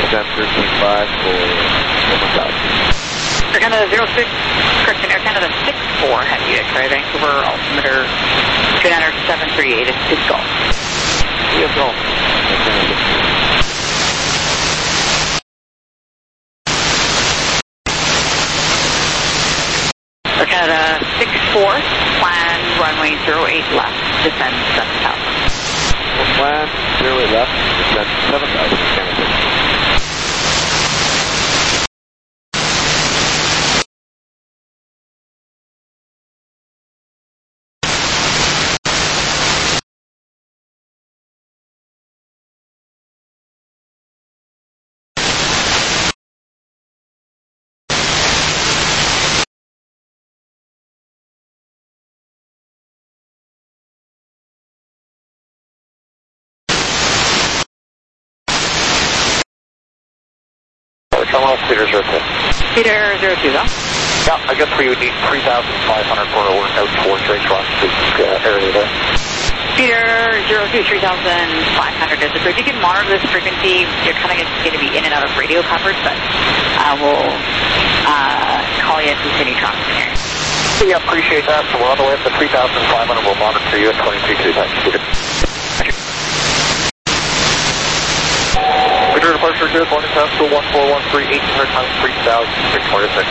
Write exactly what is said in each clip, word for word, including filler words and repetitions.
descent thirteen five for one thousand. Air Canada zero six, correction, Air Canada six four, heavy X-ray, Vancouver, altimeter two nine seven three eight, it's it's golf. Yes, golf. Air Canada six four, plan runway zero eight left, descend seven thousand. Plan zero eight left, descend seven thousand, Canada. Come on, Peter zero two. Peter zero two, though. Yeah, I guess we would need three thousand five hundred for a workout towards Race Rock uh, area there. Peter zero two, three thousand five hundred is the good. You can monitor this frequency. You're kind of going to be in and out of radio coverage, but uh, we'll uh, call you if there's any traffic here. Yeah, appreciate that. So we're on the way up to three thousand five hundred. We'll monitor you at twenty-two two. Thanks, Peter. Peter, departure good. Morning time, school one four one three, eighteen hundred times three thousand, Victoria six.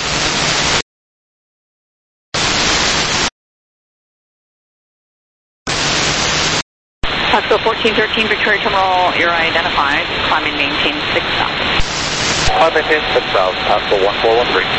Pasco fourteen thirteen, Victoria Terminal, you're identified. Climb and maintain six thousand. Climb and maintain six thousand, Pasco one four one three.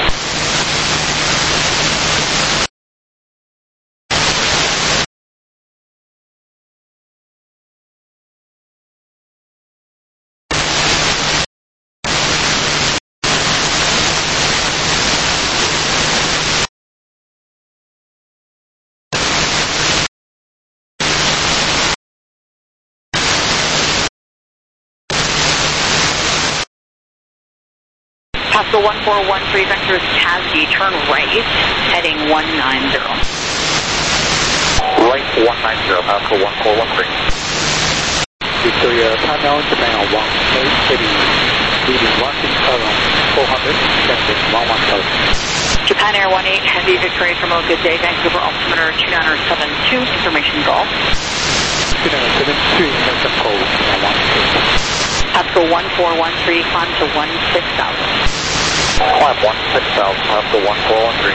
Pasco one four one three, vector is Casby, turn right, heading one nine zero. Right one nine zero, Pasco one four one three. Victoria, time now in Japan, one eight city, leading one six seven, four hundred, descending one one seven. Japan Air one eight, heavy Victoria Terminal, good day, Vancouver, altimeter two nine seven two, information golf. two nine seven two, information code, one one two. Pasco one four one three, climb to one six thousand. Climb one six thousand, Pasco one four one three.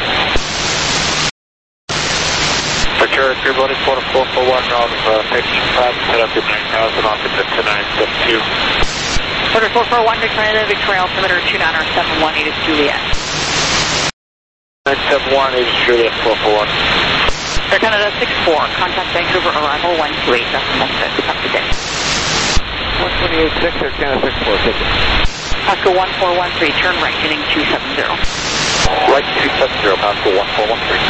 Victoria, if you're running four four four one, on uh, fifteen five, set up to nine thousand, on to two nine seven two. Order four four one, Victoria, Victoria, altimeter two nine seven one eight is Juliet. nine seven one is Juliet four four one. Air Canada six four, contact Vancouver, arrival one two eight, decimal six, up to date. one twenty-eight six, Air Canada six four, take it. Pasco one four one three, turn right, heading two seven zero. Right two seven zero, Pasco one four one three.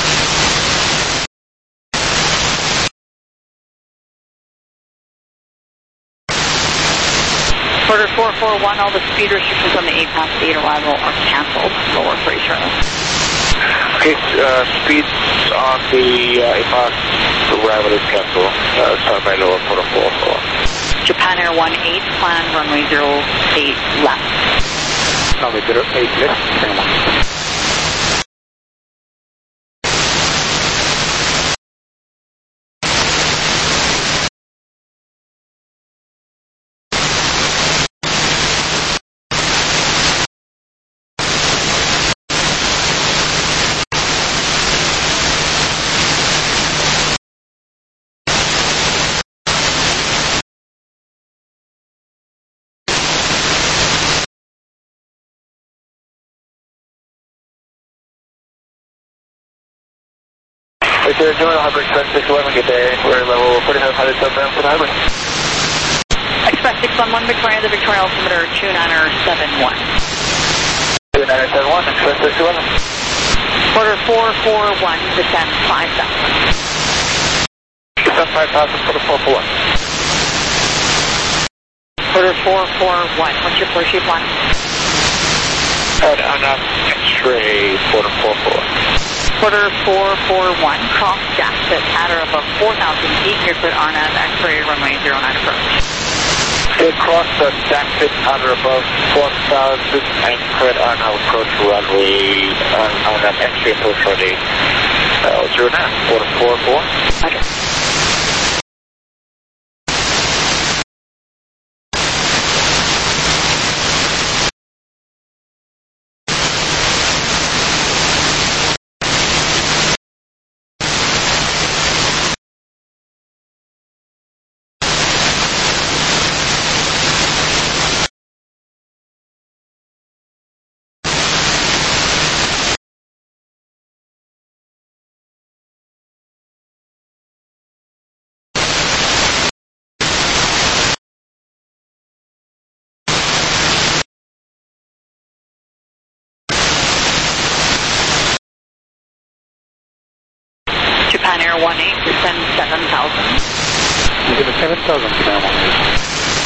Order four four one, all the speed restrictions on the eight past eight arrival are cancelled. Lower for each runway. Okay, uh, speeds on the uh, eight past arrival is cancelled. Uh, so I'm right over for the four four. Japan Air one eight, plan runway zero eight left. Runway zero eight left, descending one. If you're doing a hybrid Express six eleven, good day. We're at level forty-nine hundred subground for the hybrid. Express six one one, Victoria, the Victoria altimeter two nine seven one. two nine seven one, Express six eleven. Order four four one, descend five thousand. Descend five thousand for the four four one. Order four four one, what's your floor shape line? Head on up, X-ray for the four four. Order four four one, cross jacks at or above four thousand feet, clear for R N A V, X-ray runway zero nine approach. Stay across the Daxit on or above four thousand and cleared on our approach runway, on, on an entry approach runway, uh, zero nine, four four four. Okay. Japan Air one eight, descend seven thousand. Give it seven thousand, Japan one eight.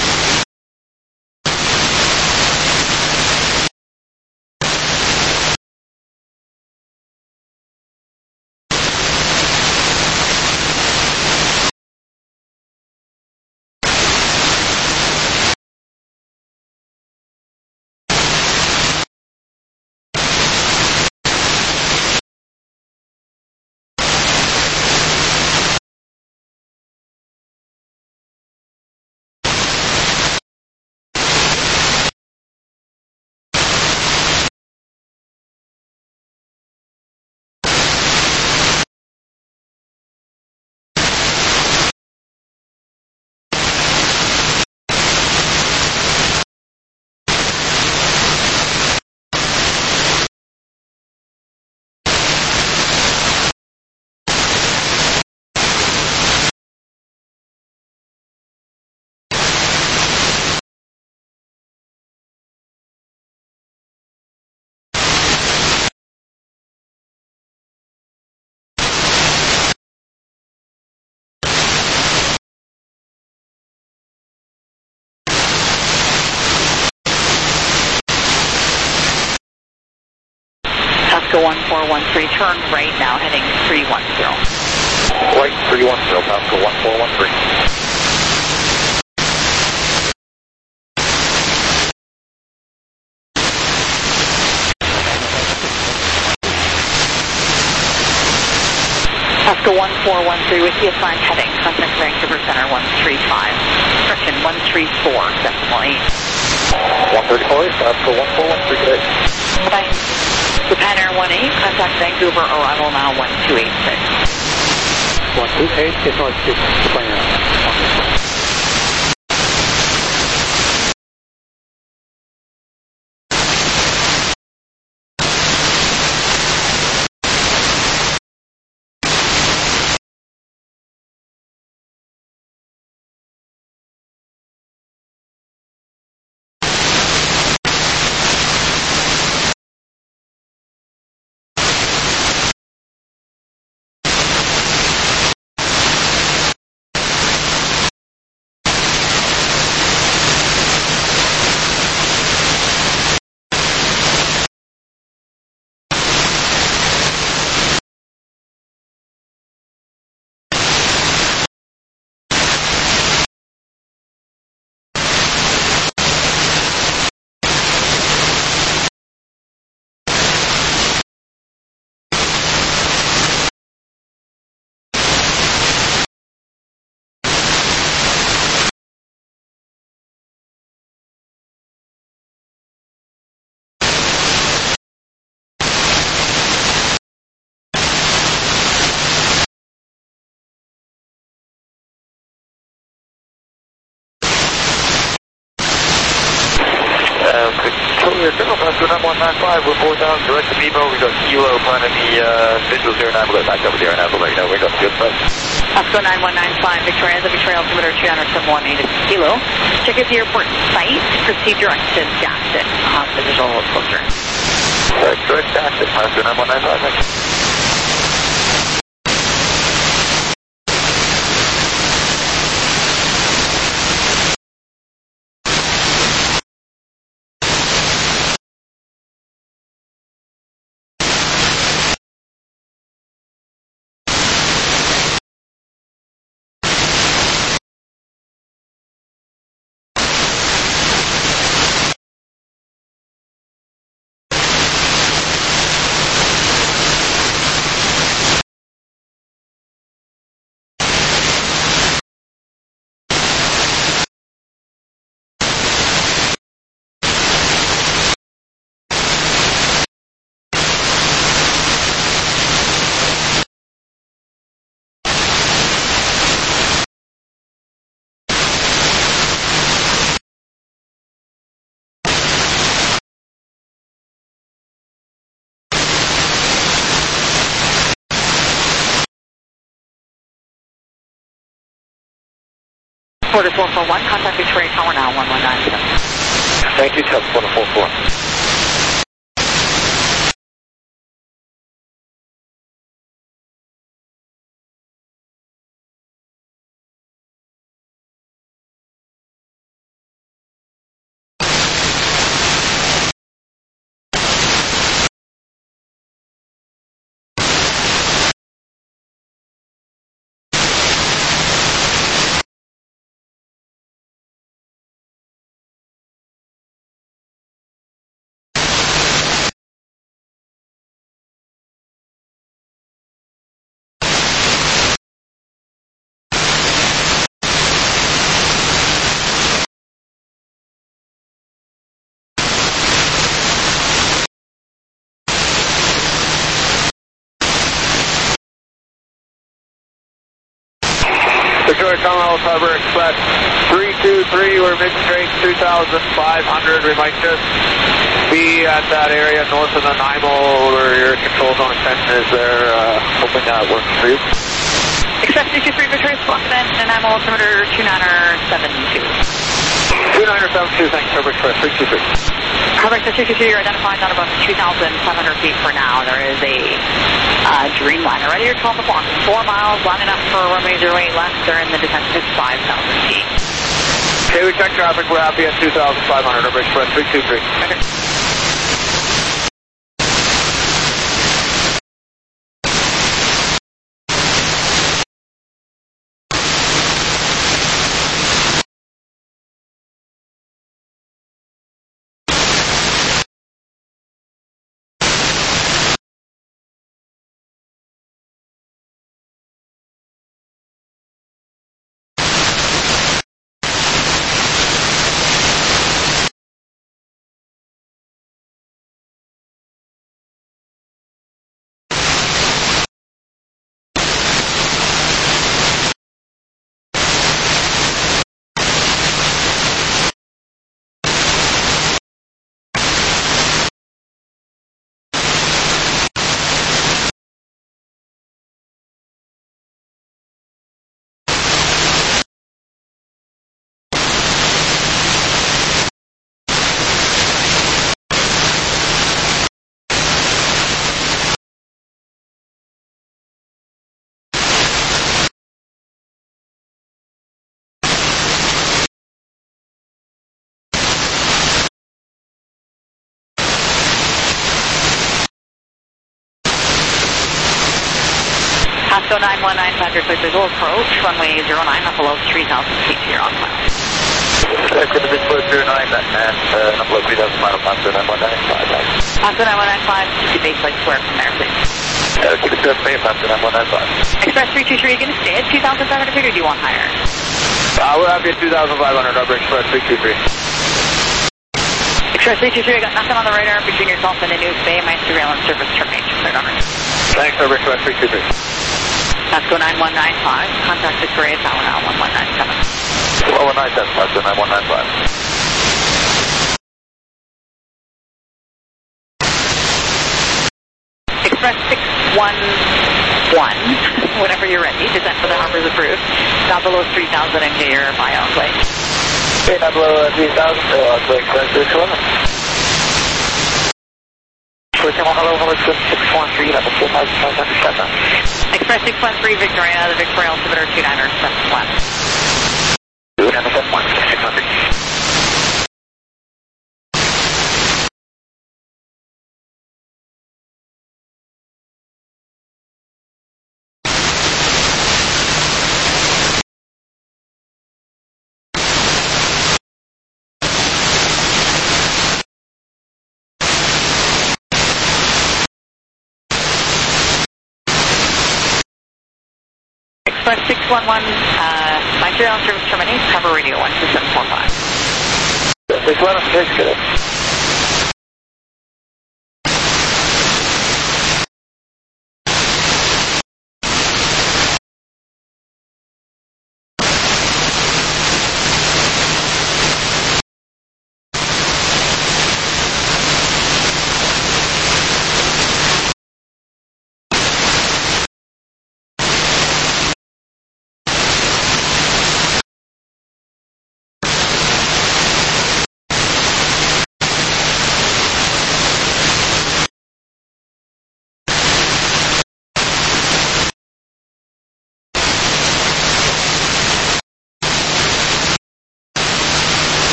Pasco one four one three, turn right now, heading three one zero. Right, three one zero, Pasco one four one three. Pasco one four one three with the assigned heading, contact Vancouver Center one three five. Correction, one three four, decimal eight. one thirty-four, Pasco one four one three, good. Bye. Japan Air one eight, contact Vancouver, arrival now one two eight six. one two eight is not six, Japan one eight. General Pasco nine one nine five, we're four thousand, direct to Vivo, we got Kilo, plan any uh, visual zero nine, we'll go back over zero nine, we'll let you know, we got good stuff. Pasco nine one nine five, Victoria, the Victoria altimeter three hundred seven one eight Kilo. Check out the airport site, proceed direct to Daxit, uh, the visual poster. Right, direct Daxit, Pasco nine one nine five, thank you. Quarter four four one, contact Victoria Tower now, one one nine seven. Thank you, Test Quarter four four. Victoria Commonwealth Harbor Express three two three, we're mid-straight two thousand five hundred. We might just be at that area north of Nanaimo where your control zone extension is there. Uh, hoping that works for you. Express three two three, Victoria Squawkman, Nanaimo altimeter two nine seven two. two nine seven two, thanks, Harbor Express three two three. Harbor Express three two three, you're identified on about two thousand five hundred feet for now. There is a uh, Dreamliner ready to twelve o'clock. Four miles, lining up for runway zero eight left. They're in the descent to five thousand feet. Okay, we check traffic. We're happy at two thousand five hundred, Harbor Express three two three. Okay. Pasco nine one nine five, your clear visual approach, runway zero nine, up below three thousand feet to your on file. That's going to be close to nine, and uh, up below three thousand final Pasco nine one nine five. Pasco nine one nine five, keep your base flight square from there, please. Uh, keep it good, Pasco nine one nine five. Express three two three, you going to stay at two thousand five hundred feet or do you want higher? Uh, we're happy at two thousand five hundred, Harbor Express three two three. Express three two three, I got nothing on the radar between yourself and the News Bay. My surveillance service terminates. Clear number. Thanks, Harbor Express three two three. Pasco nine one nine five, contact Victoria Tower now, one one nine seven. one one nine seven, Pasco nine one nine five. Express six one one, whenever you're ready, descent for the Harbor's approved. Down below three thousand into your buyout play. Okay, down below three thousand, so I'll play Express six one. Hello, hello, six one three, level four thousand five hundred seven. Express six one three, Victoria, the Victoria altimeter two nine seven one. two nine seven one, six one three. Express six one one, uh, my surveillance service terminates, cover radio one two seven four five. six one, six good.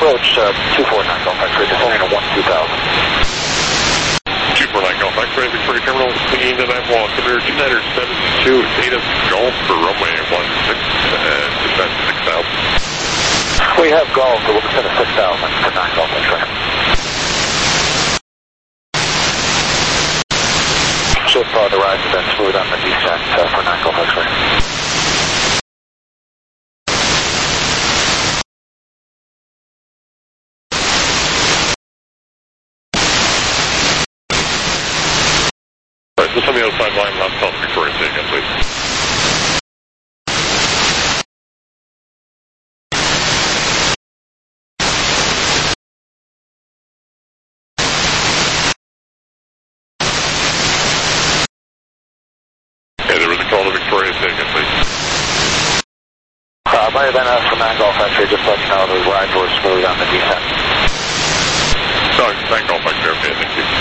approach uh, two four nine Golf X-ray, descending to one two thousand. two four nine Golf X-ray, Victoria Terminal, clean, and I'm on Premier two nine seven two, data Golf for runway one six, and descend to six thousand. We have Golf, so we'll descend to six thousand for nine Golf X-ray. So far the rise has been smooth on the descent uh, for nine Golf X-ray. Just on the outside line, left South Victoria, say again, please. Okay, there was a call to Victoria, say again, please. Uh, might have been us from nine Golf X-ray, just let you know the rise was smooth on the descent. No, nine Golf X-ray, okay, thank you.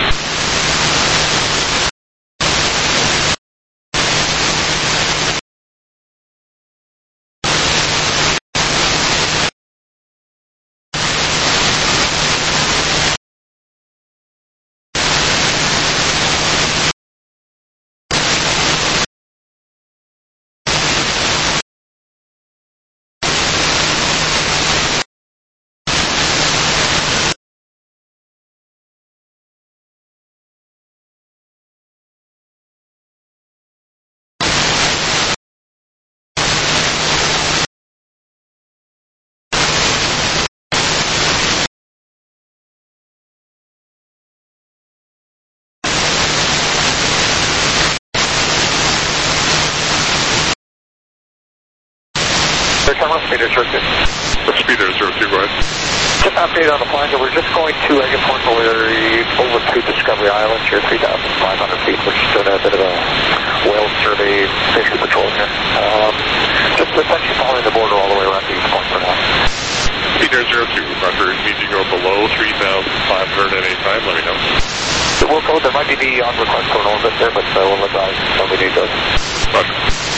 Terminal, Speeder zero two. The Speeder zero two, go ahead. Just an update on the plan. We're just going to exit point delivery over to Discovery Island here, three thousand five hundred feet. We're just doing a bit of a whale survey, safety patrol here. Um, just essentially following the border all the way around to each point for now. Speeder zero two, Roger, need to go below three thousand five hundred at any time, let me know. So we'll go, there might be the on request for an orbit there, but uh, we'll advise when we need those. Roger.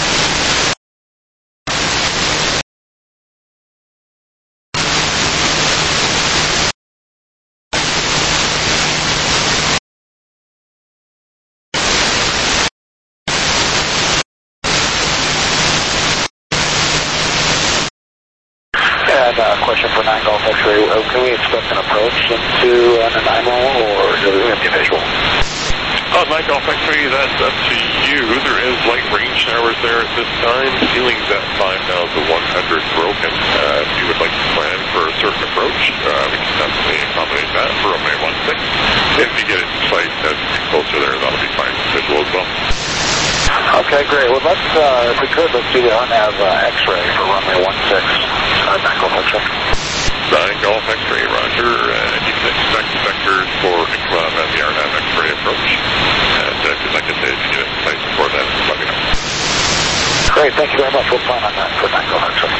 And uh, question for nine Golf X-ray, uh, can we expect an approach into uh, Nanaimo, or do we have the visual? Uh, nine Golf X-ray, that's up to you. There is light rain showers there at this time. Ceiling's at five thousand one hundred broken. Uh, if you would like to plan for a certain approach, uh, we can definitely accommodate that for runway one six. If you get it in sight as you get closer there, that'll be fine. Visual as well. Okay, great. Well, let's, uh, if we could, let's do the R N A V uh, X-ray for runway one six. Uh, nine Golf X-ray. nine Golf X-ray, Roger. And you can expect vectors for Ikram and the R N A V X-ray approach. And uh, like I said, if you get it in sight before that, let me know. Great, thank you very much. We'll plan on that for nine Golf X-ray.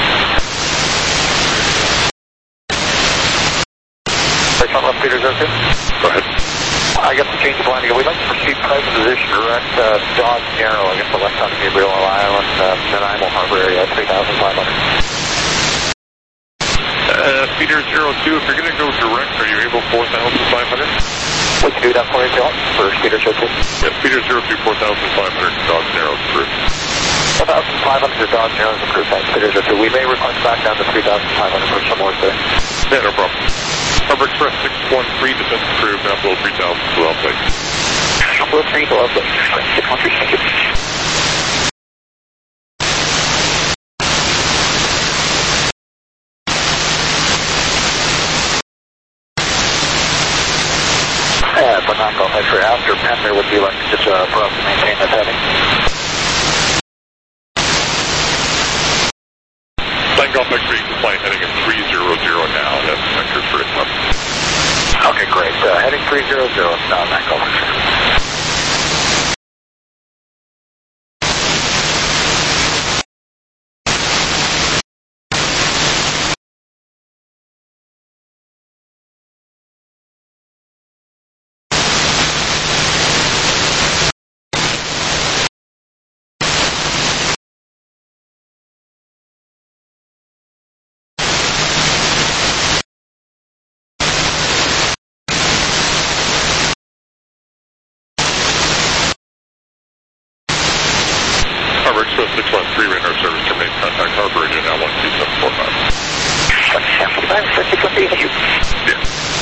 Right, come up, Peter zero two. Go ahead. I guess to change the plan again. We'd like to proceed present position direct uh, Dodge Narrow, I guess the left side of Gabriel Island, uh, Nanaimo Harbor area, three thousand five hundred. Uh, Speeder zero two, if you're going to go direct, are you able four thousand five hundred? We can do that for you, John, for Speeder zero two. Yeah, Speeder zero two, four thousand five hundred, Dodge Narrows approved. four thousand five hundred to Dodge Narrows approved by Speeder zero two. We may request back down to three thousand five hundred for some more today. Yeah, no problem. Harbor Express six one three, descent approved, now below three thousand, below place. Below three, below place. six one three, thank you. And for nine Golf X-ray, after Penn, there would be like just uh, for us to maintain that heading. nine Golf X-ray, flight heading at three zero zero now, that's vectors for it. Okay, great. Uh, heading three zero zero, now nine Golf X-ray. three radar service terminate contact harbor radio now one three seven four five. Thank you. Yeah.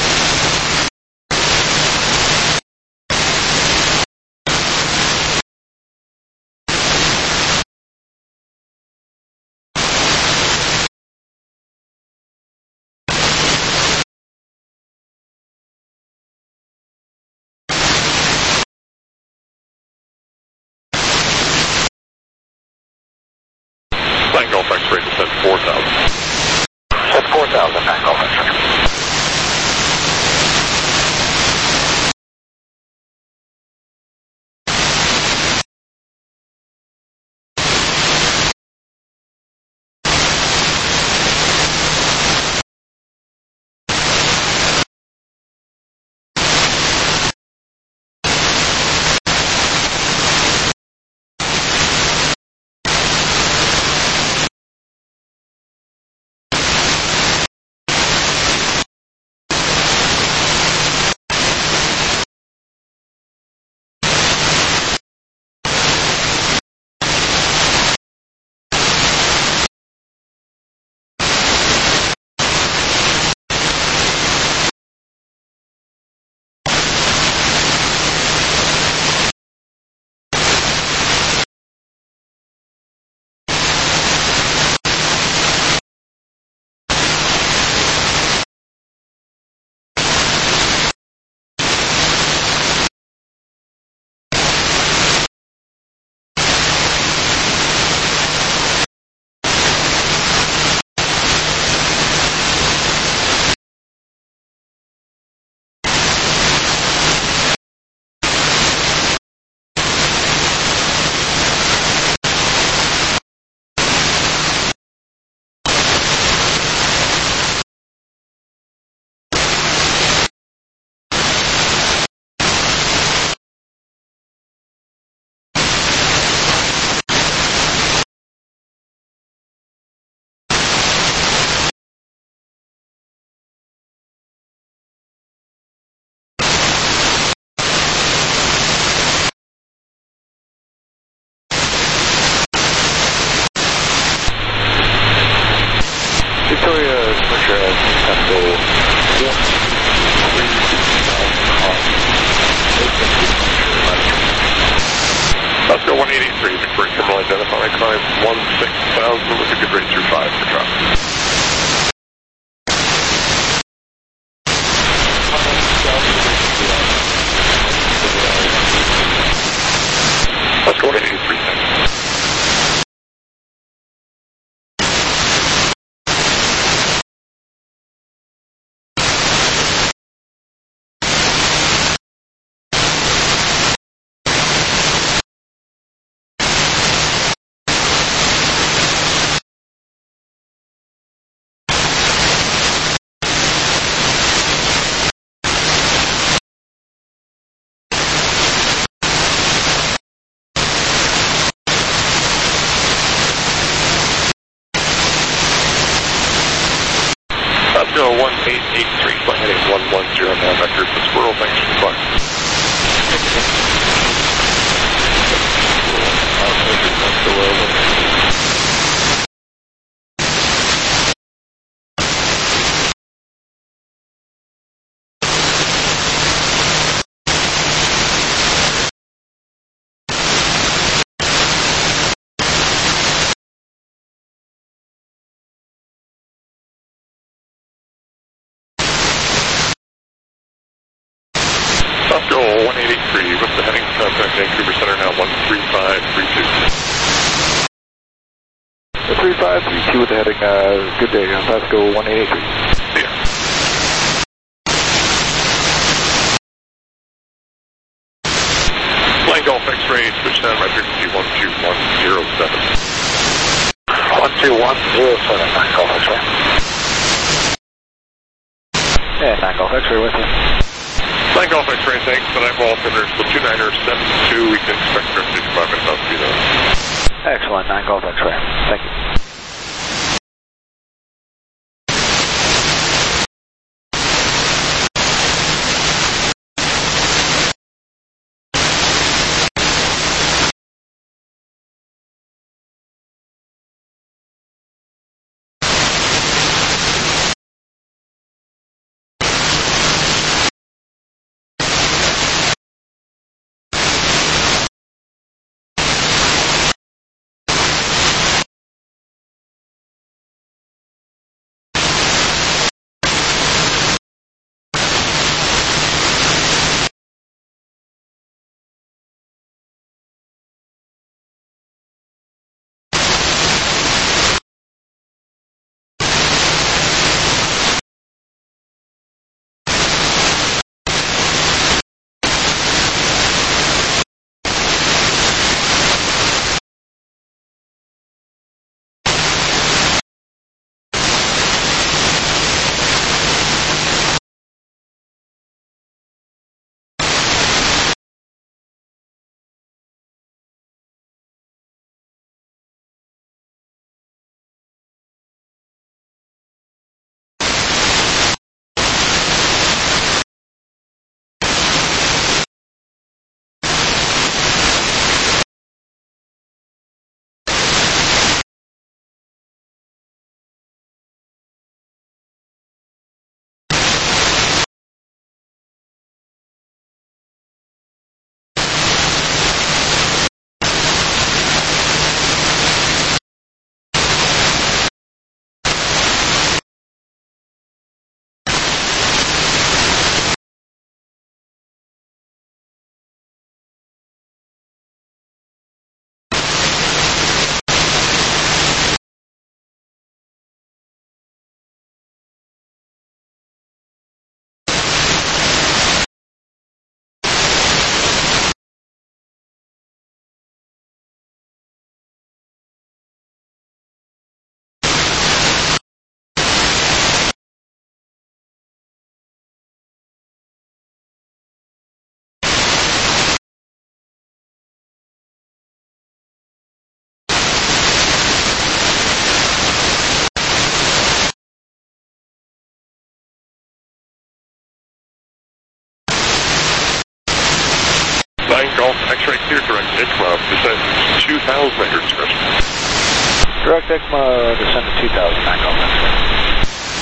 Flying Golf X-ray descent four thousand. Set four thousand, Flying Golf X-ray. Victoria Commercial Capital one three Let's go one eighty-three, Victoria Terminal identify, climb one six thousand with a good rate through five for traffic. Let's go one eighty-three, thanks. Go one eight eight three, flight heading one one zero now, vector to Squirrel, thanks for the flight. Go one eighty-three, with the heading contact Vancouver Center now one three five three two. three five three two with the heading, uh, good day, uh, go one eighty-three. Yeah. Flying Golf X-ray, switch down my frequency one two one zero seven. one two one zero seven, Flying Golf X-ray. Yeah, Flying Golf X-ray with you. Flying Golf X-ray, thanks. The night ball altimeter is two niner seven two. We can expect roughly five minutes out to be there. Excellent, nine Golf X-ray. Thank you. X-ray clear, direct I C M A, descend two thousand at your discretion. Direct I C M A, descend to two thousand, nine Golf X-ray.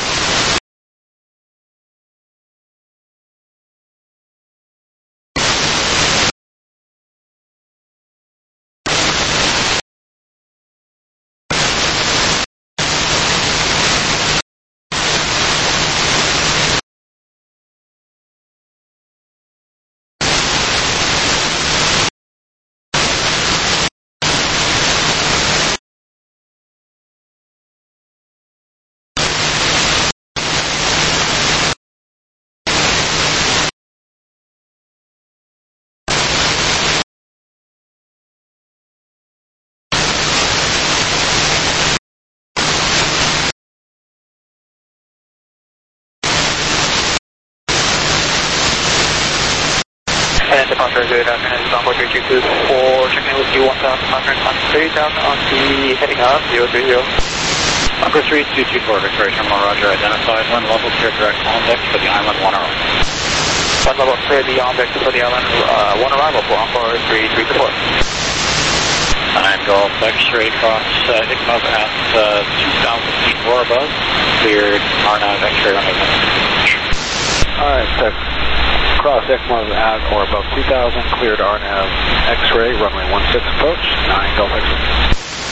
And the contract good afternoon, this is onboard three two two four, checking in with you one thousand five hundred on three thousand on the heading up, zero three zero. Onboard three two two four, Victoria Terminal, roger, identified, one level clear direct on deck for the island, one arrival. One level clear the on deck for the island, uh, one arrival for onboard three three two four. Nine Golf X-ray cross uh, I C M A at uh, two thousand feet or above, cleared R N A V X-ray runway. Alright, so cross I C M A at or above two thousand, cleared R N A V X-ray, runway one six approach, nine Golf X-ray.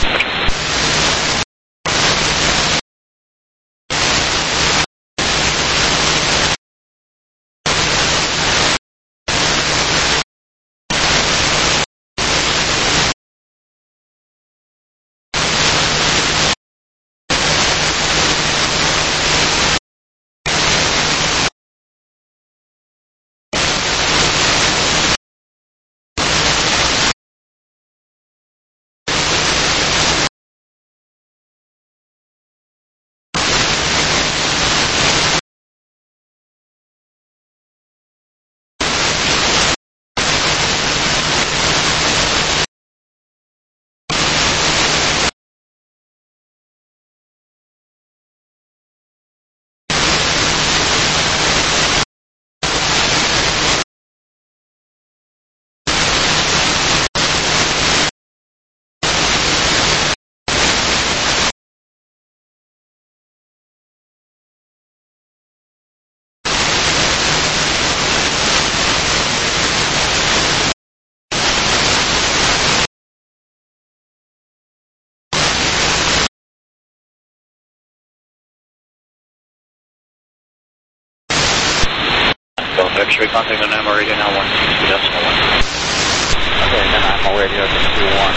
Golf X-ray, contact on Ammo radio now one six two decimal one. Okay, then Ammo radio two one.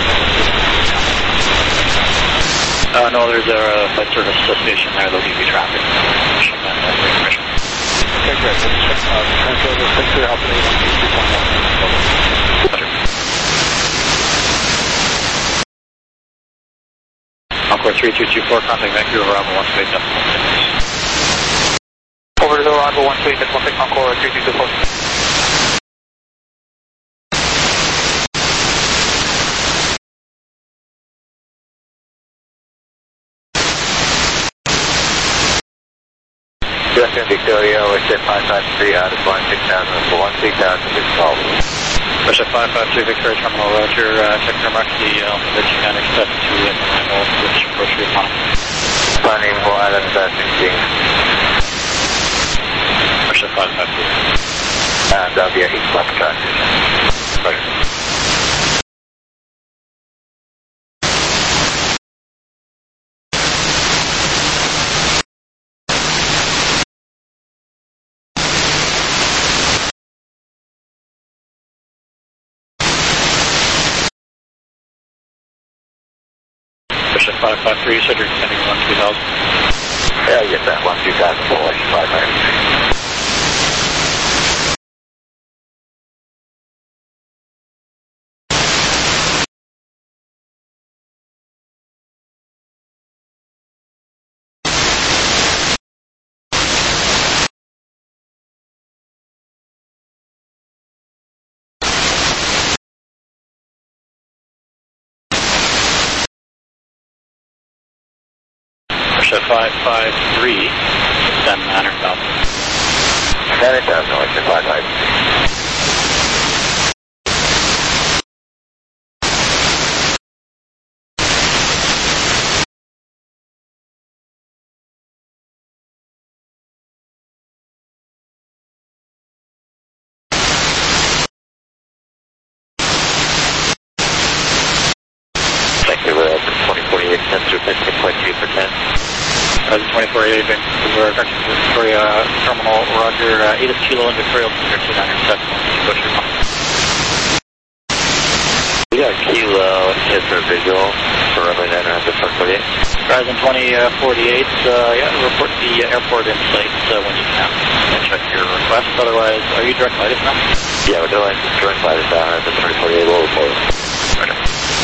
Uh, no, there's a uh, flight service station there, they'll give you traffic. Okay, great. Uh, translator six three Alpha eight one two point one. Encore three two two four, contact Vancouver, Bravo one space decimal six. Over to the Bravo one space decimal six, Encore three two two four. Justin Victoria, Westjet five five three out of one six thousand for one three thousand is called. Westjet five five three Victoria Terminal, roger, uh, check the mark the uh, that you can expect to in the Nemo, which approach your plan. Planning for Island uh, sixteen. Westjet five five three. And that'll be a heat flap transition. Right. five five three, you said you're descending one two thousand? Yeah, I get that one two thousand for five five three. five five three, descend nine hundred thousand. nine hundred thousand, five five three. Vancouver fifteen point two percent. Horizon twenty-four eight, Vancouver, Victoria Terminal, Roger, uh, eight is Kilo and Victoria, two nine seven, push your call. We got Kilo, hit for visual, for runway nine around the four forty-eight. Horizon twenty forty-eight, uh, yeah, report the airport in sight uh, when you can. And check your request, otherwise, are you direct flight now? Yeah, we're doing direct flight down at the twenty forty-eight, we'll report. Roger.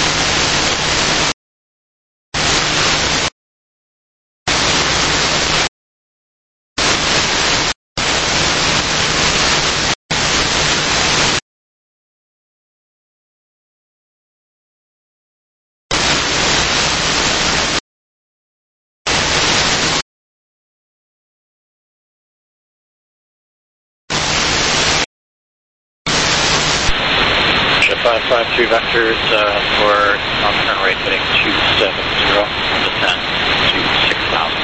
five five three vectors uh, for non-turn rate heading two seven zero, descent to six thousand.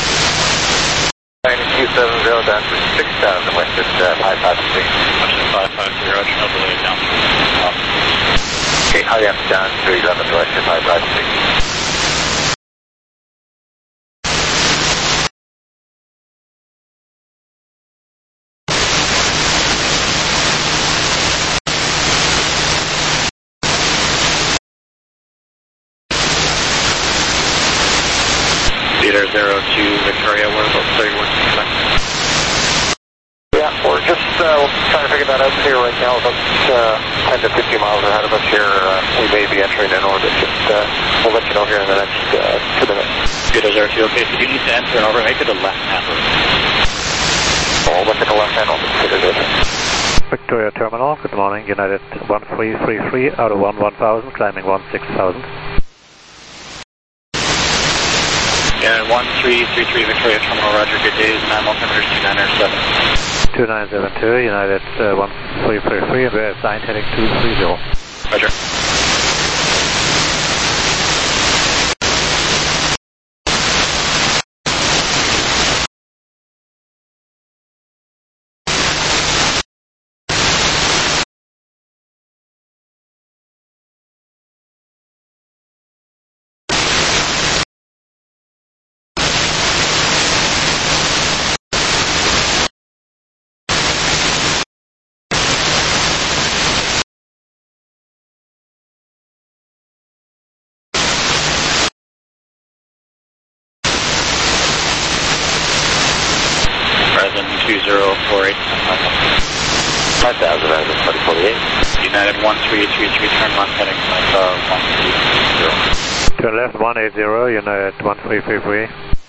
two seven zero down to six thousand, west at uh, five five three. five five zero, no delay down. Okay, hurry up down to eleven west at five five three. Theater zero two Victoria, we're about thirty-one percent. Yeah, we're just uh, trying to figure that out here right now. About uh, ten to fifty miles ahead of us here. Uh, we may be entering an orbit. Just, uh, we'll let you know here in the next uh, two minutes. Theater zero two, okay, so you need to enter an orbit, make it a left-hand orbit. Oh, look at the left-hand orbit. Victoria Terminal, good morning, United one three three three out of one one thousand, climbing one six thousand. Yeah, one three three three Victoria Terminal, Roger, good days, nine one hundred two nine seven. two nine seven two, United uh, one three three three, and we're assigned heading two three zero. Roger. two zero four eight. five thousand, Horizon twenty forty-eight. United one three three three, turn left heading uh, one three zero. Turn left one eight zero, United one three three three.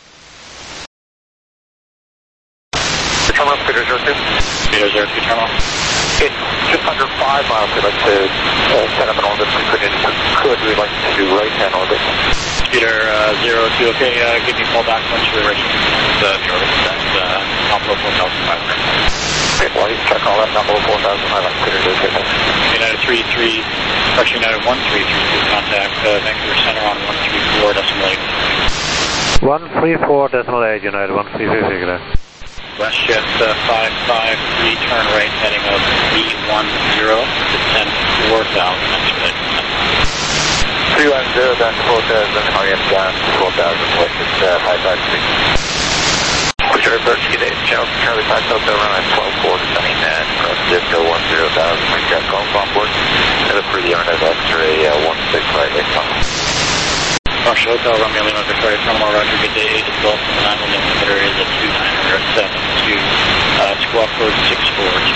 Terminal, Peter zero two. Peter zero two, terminal. It's just under five miles. We'd like to uh, set up an orbit. We could, could we'd like to do right-hand orbit. Peter uh, zero two, okay, uh, give me a call back once you're ready. The, the orbit descent, uh, envelope four thousand five hundred. Okay, well, you can check all that, envelope four thousand five hundred, Peter zero two. United three three, actually United one three three two, contact uh, Vancouver Center on one three four decimal eight. one three four decimal eight, United one three three three. WestJet uh, five five three, turn right heading of three one zero, descent four thousand, expedite descent. three one zero down to four thousand, hurry up down to four thousand, west at uh, five five three. Which are Birch, good day, Charles, Charlie five Delta, run at twelve four, descending uh, from Disco one zero thousand, we've got golf on board, and for the Arnett X-ray uh, one six five eight tunnel. Marshall Hotel, Romeo Lima, Victoria Terminal, Roger, good day, eight is Golf, and the nine one limiter is at two nine zero seven two, uh, squawk code six four two.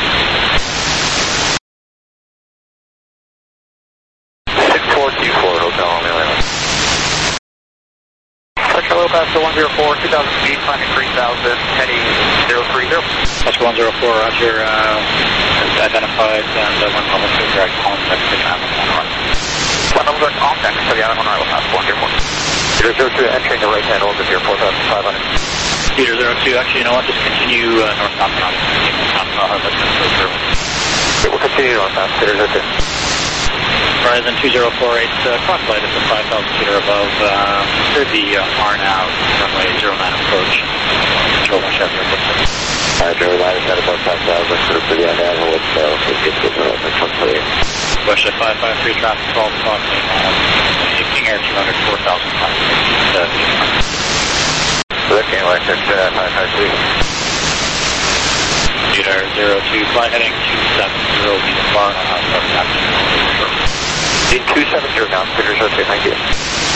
six four two four, Hotel Romeo Lima. Oscar Lopez to one zero four, two thousand feet, climbing three thousand, heading zero three zero. Oscar one zero four, Roger, uh, identified, and uh, one level two, direct contact, to Hamilton, run. One level direct contact, so the other one I will pass one zero four. Peter zero two, entering the right-hand orbit here, four thousand five hundred. Peter zero two, actually, you know what, just continue uh, north-south, not north-south, that's zero. Okay, we'll continue north-south, Peter zero two. Horizon two zero four eight, uh, cross flight is at five thousand feet or above, uh, through the uh, R now, runway zero nine approach, control one chef here. Alright, Jerry, line is at about five thousand, sort of to the end of the with uh, fifty to the next one, please. Westjet five five three, traffic twelve o'clock, uh, ping air two hundred, four thousand five hundred. Looking like it's uh, five five three. Radar zero two, fly heading two seven zero, be the bar on our two seven zero now, figures okay, thank you.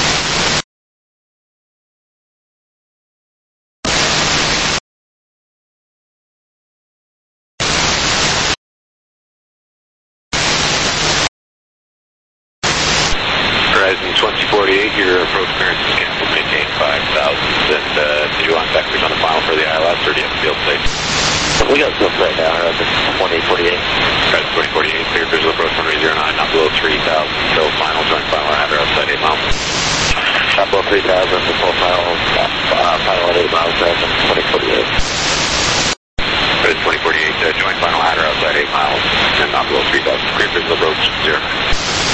Horizon twenty forty-eight, your approach clearance is canceled, maintain five thousand, and uh, do you want vectors on the final for the I L S, or do you have field safe? We got field right now, Horizon twenty forty-eight. Horizon twenty forty-eight, clear visual approach one three zero nine, not below three thousand, so final, joint final, and outer outside eight miles. Not below three thousand, the full final, uh, final at eight miles, Horizon twenty forty-eight. Horizon twenty forty-eight, uh, joint final, outer outside eight miles, and not below three thousand, clear visual approach zero nine.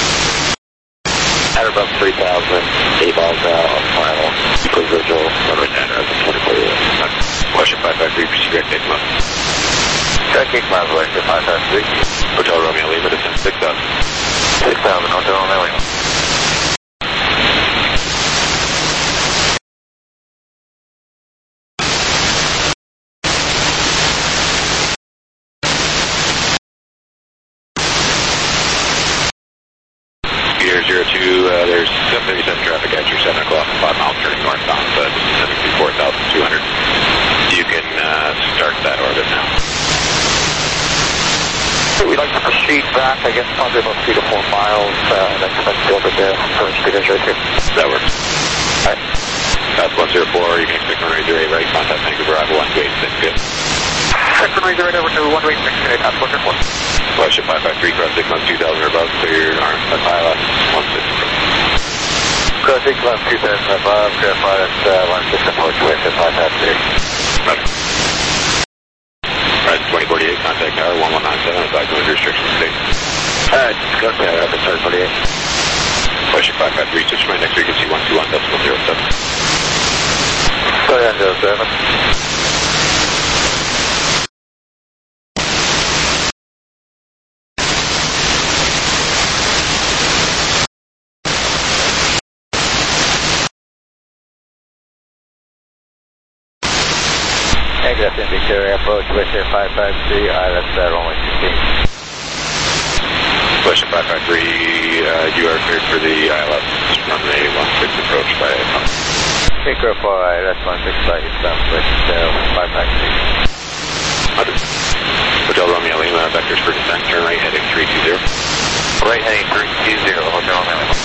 At above three thousand, eight miles out on final, clear visual, runway ten, Horizon twenty forty-eight. Question five five three, proceed direct eight miles. Direct eight miles away to five five three. Hotel Romeo Lima, descent six thousand. six thousand, Hotel Romeo Lima. Gear zero two, uh, there's seven thirty-seven traffic at your seven o'clock and five miles turning northbound, but descending to four thousand two hundred. You can uh, start that orbit now. We'd like to proceed back, I guess, probably about three to four miles, uh, and then commence the orbit there. Current speed is right here. That works. Alright. That's one zero four, you can expect runway zero eight right, contact Vancouver arrival one two eight six, good. Expect runway zero eight over to one two eight six, good, that's one one. Flagship five five three, cross six months two thousand or above, clear arm at I L S one six. Cross six months two thousand above, clear pilot uh, one six approach with at five five three. Roger. Horizon twenty forty-eight, contact tower one one nine seven, advise noise restrictions state. Alright, go to Rapid Start forty-eight. Flagship five five three, switch to my next frequency one two one decimal zero seven. Go ahead, zero seven. Exit in Victoria, approach with your five five three, I L S uh, runway fifteen. Flagship five five three, uh, you are cleared for the I L S runway one six approach by Micro for I L S one six by eastbound with uh, five five three. Hotel Romeo Lima, vectors for descent, turn right heading three two zero. Right heading three two zero, Hotel Romeo Lima.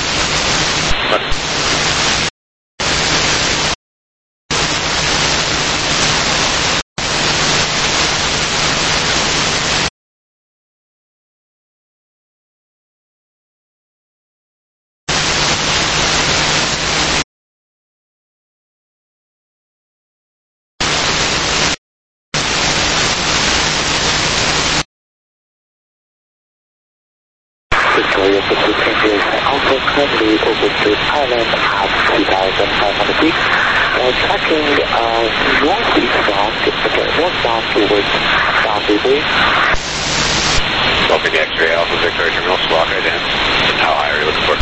Victoria Pacific is also currently over to Thailand at two thousand five hundred feet. Uh, tracking uh, northeastbound, okay, northbound towards Boundary Bay. Delta X-ray Alpha Victoria Terminal, squawk ident. And how high are you looking for?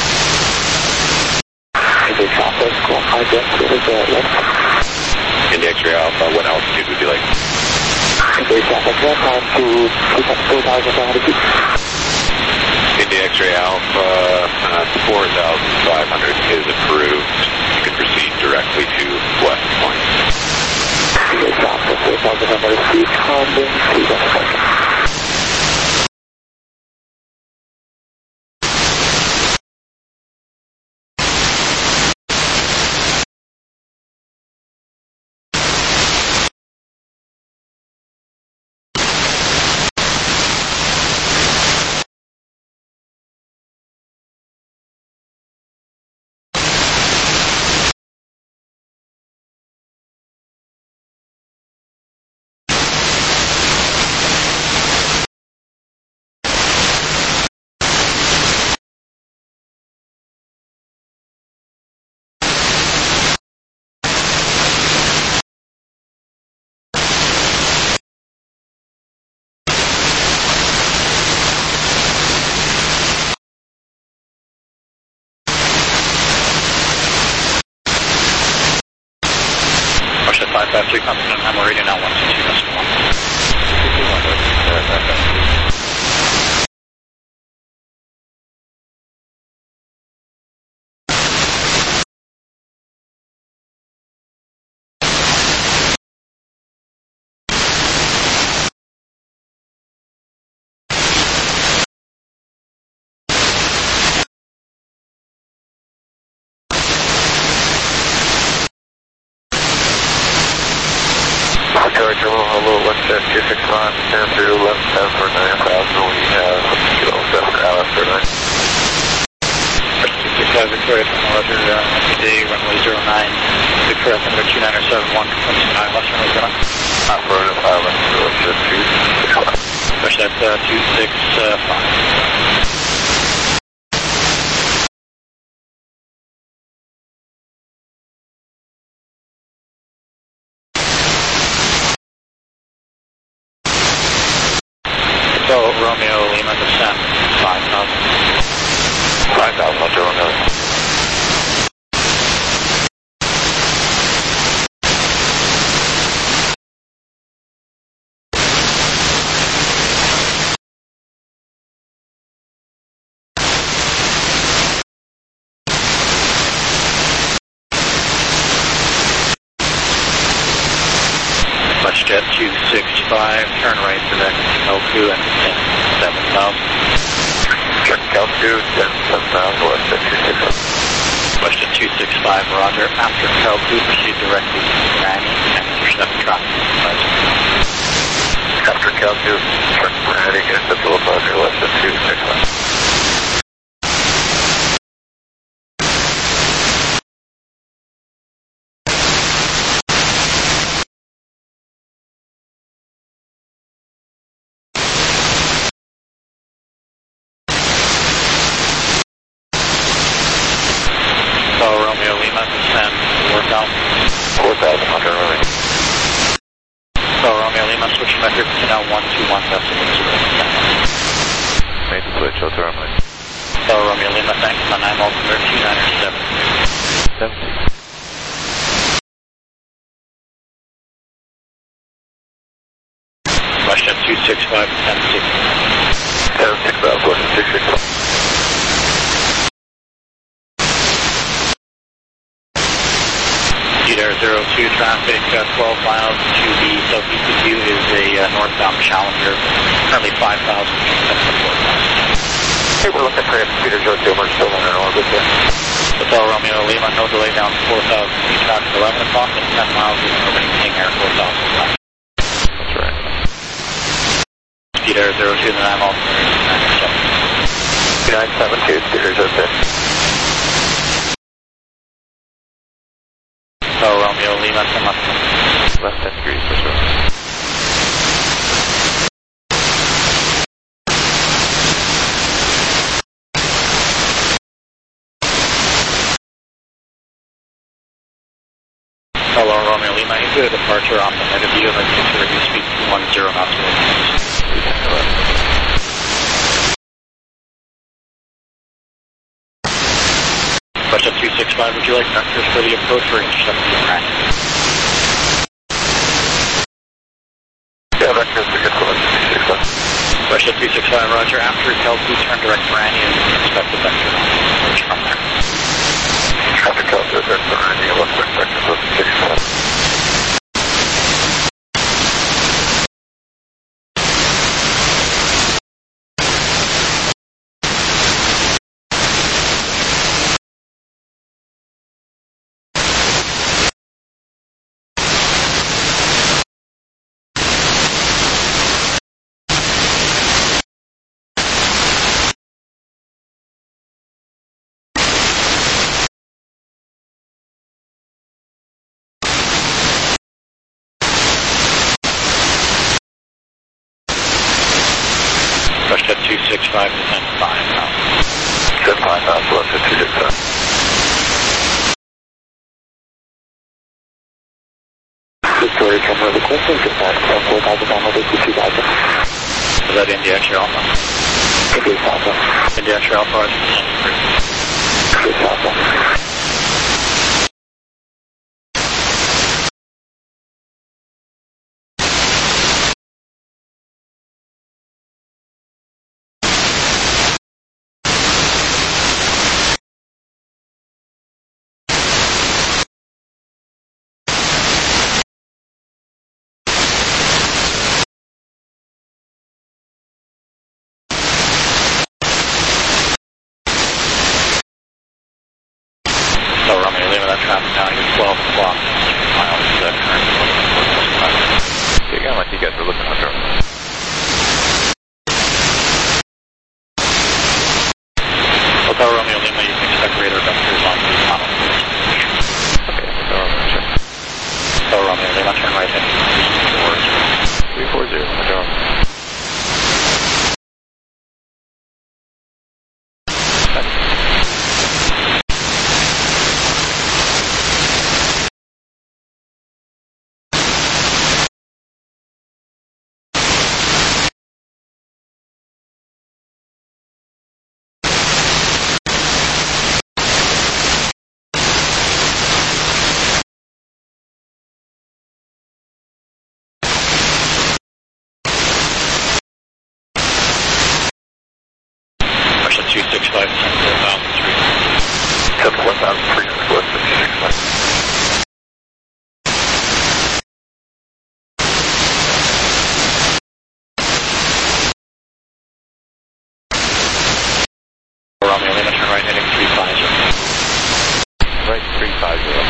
The Southwest squawk ident towards the left. In the X-ray Alpha, what altitude would you like? The Southwest northbound to two thousand five hundred feet. Indy X-ray Alpha, uh, four thousand five hundred is approved. You can proceed directly to West Point. The Southwest four thousand five hundred feet, holding to West Point. five five three, Continental Hammer Radio now one two two decimal one. Hello, left set two six five, ten through left seven for nine thousand. We have kilo seven for Alice for nine. two six five Victoria, Roger, today runway zero nine, Victoria, number two nine seven one, twenty nine, left runway zero nine. Operator Island, Roger, two six five. Push that uh, two six five. So, Romeo Lima, descent, five thousand. five thousand, Roger, Romeo. Jet two six five, turn right direct L two and seven thousand. Check L two, ten seven thousand, west jet two six five. Westjet two six five, Roger. After L two, proceed directly to Granny and intercept traffic. After Cal two, turn Granny, intercept Little Roger, westjet two six five. four thousand, Hunter, running. So, Romeo Lima, switch method to now one two one decimal zero. Made the switch, what's the runway? So, Romeo Lima, thanks, my nine altimeter two nine seven. seventy. Westjet two six five, ten six. ten six five, Westjet two six five. Air zero two traffic, uh, twelve miles to the southeast of you is a uh, northbound Challenger, currently five thousand feet, four thousand. Hey, we're looking for Peter George Gilmer, still in an orbit there. Hotel Romeo Lima, no delay down to four thousand feet, traffic eleven o'clock and ten miles in orbiting King Air four thousand. That's right. Speed Air zero two, the nine altimeter two nine seven. two nine seven two, Peter George Gilmer. So, Romeo Lima, come up. Left ten degrees, for sure. Hello, Romeo Lima, into a departure off the head of you, let's consider you speed two one zero knots. Westjet two six five, would you like vectors for the approach or intercepting the Granny? Yeah, vectors are good for Westjet two six five. Westjet two six five, Roger. After L two, turn direct Granny and expect the vector approach from there. After Cal two, turn Granny and let's expect the Westjet two six five. Westjet two six five, descend five thousand. Descend five thousand, Westjet two six five. Victoria, come with the question, descend from four thousand down to two thousand. Is that India X-ray Alpha? India Alpha. India X-ray Alpha, Roger, descend three. India Alpha. six five, seven four thousand three. seven four thousand three hundred west of six five. Romeo Lima, turn right heading three five zero. Right, three five zero.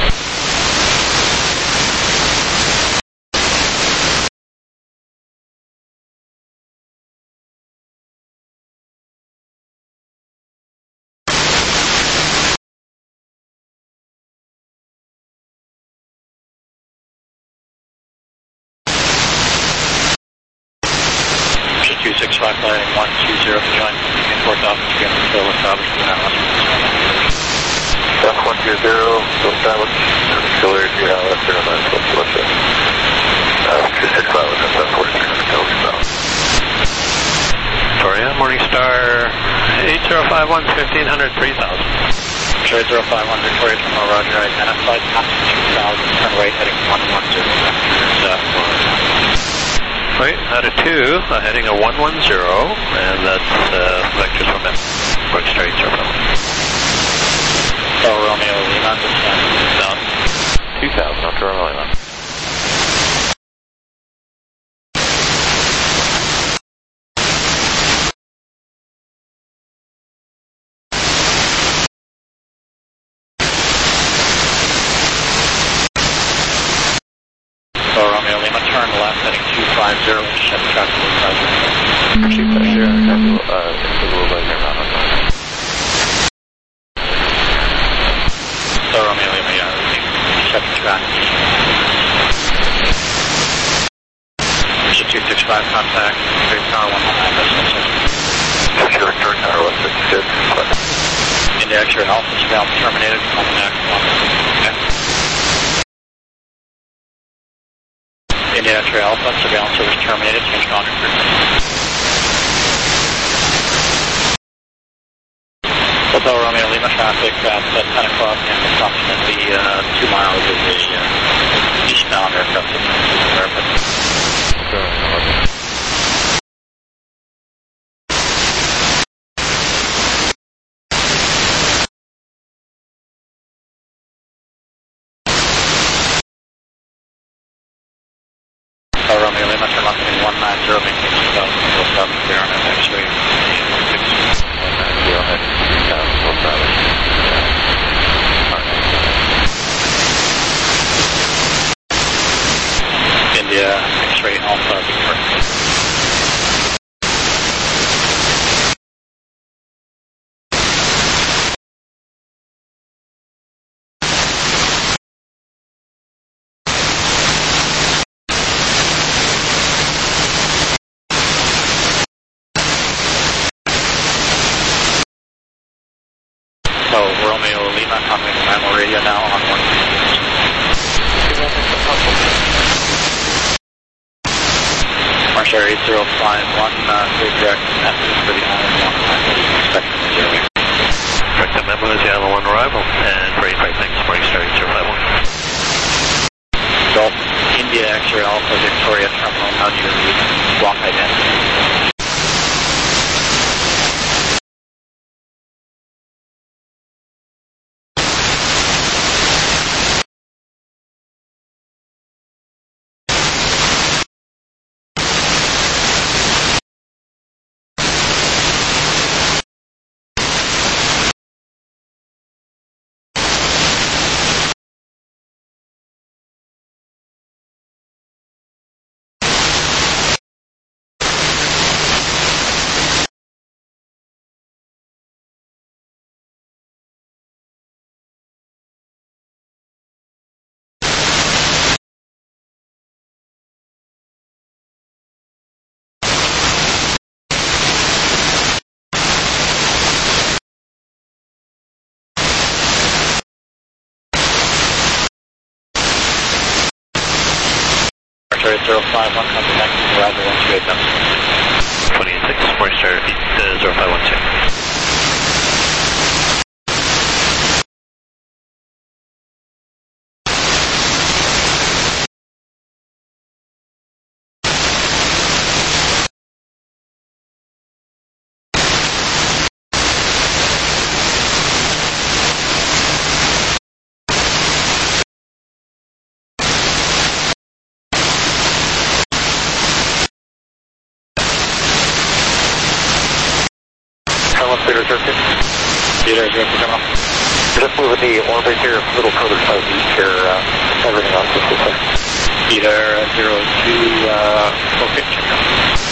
two six five flight one two zero to join four thousand three hundred kill established in South one two zero, still established, auxiliary to Alice, zero nine twelve, what's it? Uh, two six five, that's South forty-three hundred kill south. Victoria, Morningstar, eight zero five one, fifteen hundred, three thousand. Trade zero five one, Victoria, Terminal Roger, identified, two thousand, turn right heading one one zero. Right, out of two, uh, heading a one one zero, and that's uh, vectors from it. Work straight through. So Romeo Lima, descend down. two thousand, up to Romeo Lima. So Romeo Lima, turn left heading two five zero, shift traffic two five zero. two five zero, uh, it's a little bit here, not on that. So Romeo Lima, yeah, shift traffic. Mission two six five, contact, three power one one nine, Sure, turn tower one sixty-six, India X-ray Alpha, surveillance terminated, contact one. Okay. India X-ray Alpha, surveillance service terminated, change contact frequency. Hotel Romeo Lima traffic at uh, ten o'clock and approximately uh, two miles of the uh, eastbound aircraft system. Hotel Romeo Lima, turn left in one nine zero, maintain two thousand, full stop, clear on an X-ray. India X-ray Alpha, Victoria. So Romeo Lima, contact Lima radio now on one. Marsh Air eight zero five one, uh, clear direct message for the island one, spectrum zero. Correct, that memo is the island one arrival, and rate right next, Morningstar eight zero five one. Golf India X-ray Alpha, Victoria Terminal, how do you read block identity? eight zero five one, contact Roger one two eight seven. twenty-eight six, Morningstar eight zero five one two. circuit. Peter, zero two terminal. Just moving the orbit here a little further southeast here. Uh, everything else is the same. Peter, zero two, uh, okay, check out.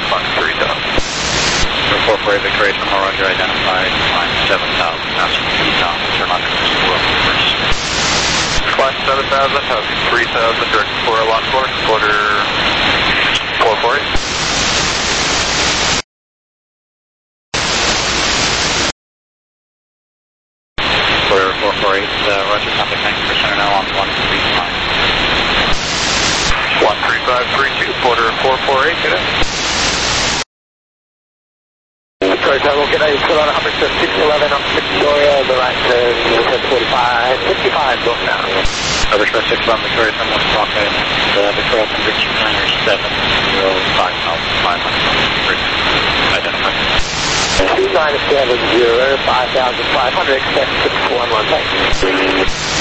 Fox three thousand. four four eight Victoria Terminal, Roger, identified, climb seven thousand, passing three thousand, turn on world reverse. Climb seven thousand, passing three thousand, direct for a lock course, quarter four four eight. Quarter four four eight, uh, Roger, contact ninety percent now on one three five. one three five three two, quarter four four eight, good day. Sorry, Total, good day. Put on one hundred six eleven up Victoria, the right to ten forty-five, fifty-five, going down. Over Express six one, Victoria Terminal, Squawk Bay, uh, Victoria Thunder two niner seven zero five thousand five hundred. Identified. two nine seven zero five thousand five hundred, expect six one one, thanks.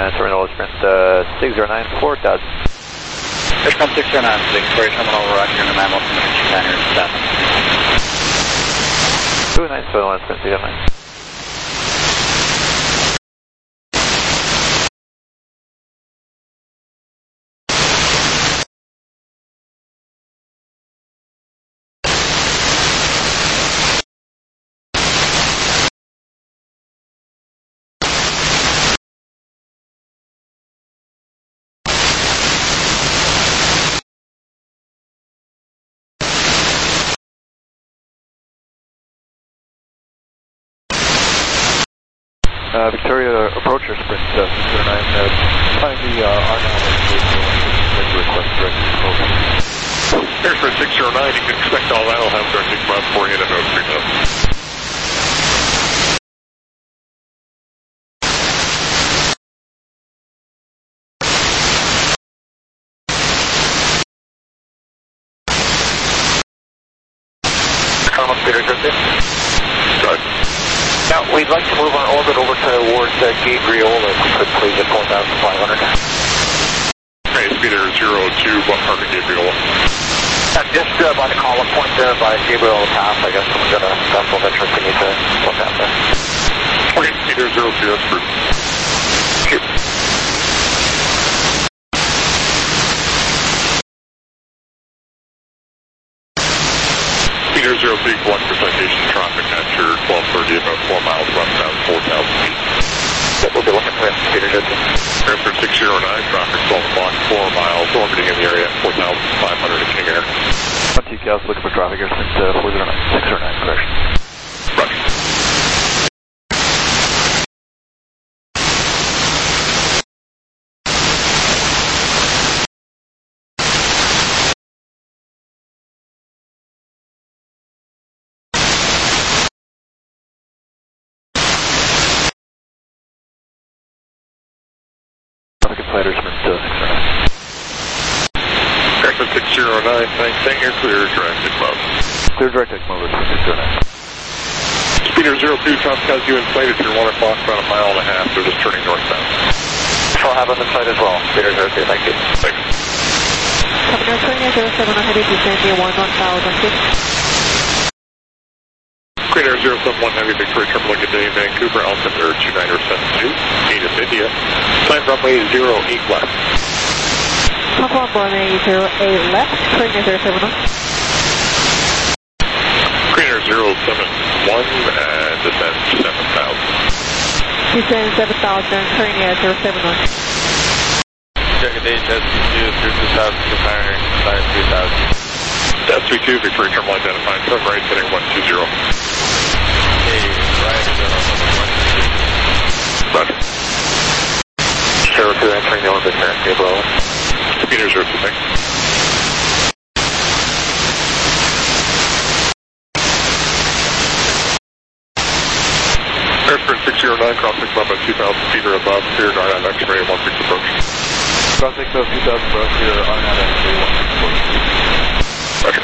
and terminal sprint uh, six zero nine four thousand. Aircom six zero nine, Victoria Terminal, Roger, and I'm up to China seven. two nine seven one, sprint zero nine. Uh, Victoria approacher sprint uh, six zero nine, uh, find the uh, R nine and request directed over. Airsprint six zero nine, you can expect all that will have directed cloud for you in about three minutes. Colonel Peter Griffin. Good. Now, we'd like to move our orbit over towards uh, Gabriel, if we could please, at four thousand five hundred. Okay, speeder zero two, what part of Gabriel? Uh, just uh, by the column point there, by Gabriel Pass, I guess we've got a vessel of interest we need to look at there. Okay, speeder zero two, that's good. Thank you. Speeder zero three, one presentation traffic at your twelve thirty, about four miles westbound, four thousand feet. Yep, we'll be looking for it, Peter Griffin. Airport six zero nine, traffic twelve o'clock, four miles, orbiting in the area at four thousand five hundred at King Air. one T C L looking for traffic, airsprint uh, four zero nine, six zero nine, correction. Roger. Fighter sprint uh, six zero nine. Airport six zero nine, thanks, staying here, clear, directed cloud. Clear direct X mode for six zero nine. Speeder zero two, Tom has you in sight at your one o'clock, about a mile and a half, they're just turning northbound. I'll have on the site as well, Peter zero two, thank you. Thanks. Company Australia zero seven one, headed descend near one one thousand feet. Green Air zero seven one, Heavy Victoria Terminal, good day, Vancouver, altimeter two nine seven two, Venus, India. Time runway zero eight left. Papa runway zero eight left, Green Air zero seven one. Green Air zero seven one, and descend seven thousand. Descend seven thousand, Green Air zero seven one. Check a date, S V two through two thousand six hundred, flight three thousand. S V two, Victoria Terminal identified, turn right, heading one two zero. Okay, right, uh, Roger. zero two entering the orbit there, Gabriel. Speeder zero two, thanks. Airsprint six zero nine, crossing club at two thousand feet or above, cleared R nine X-ray, one six approach. Crossing club two thousand above, clear R nine X-ray, one six approach. Roger.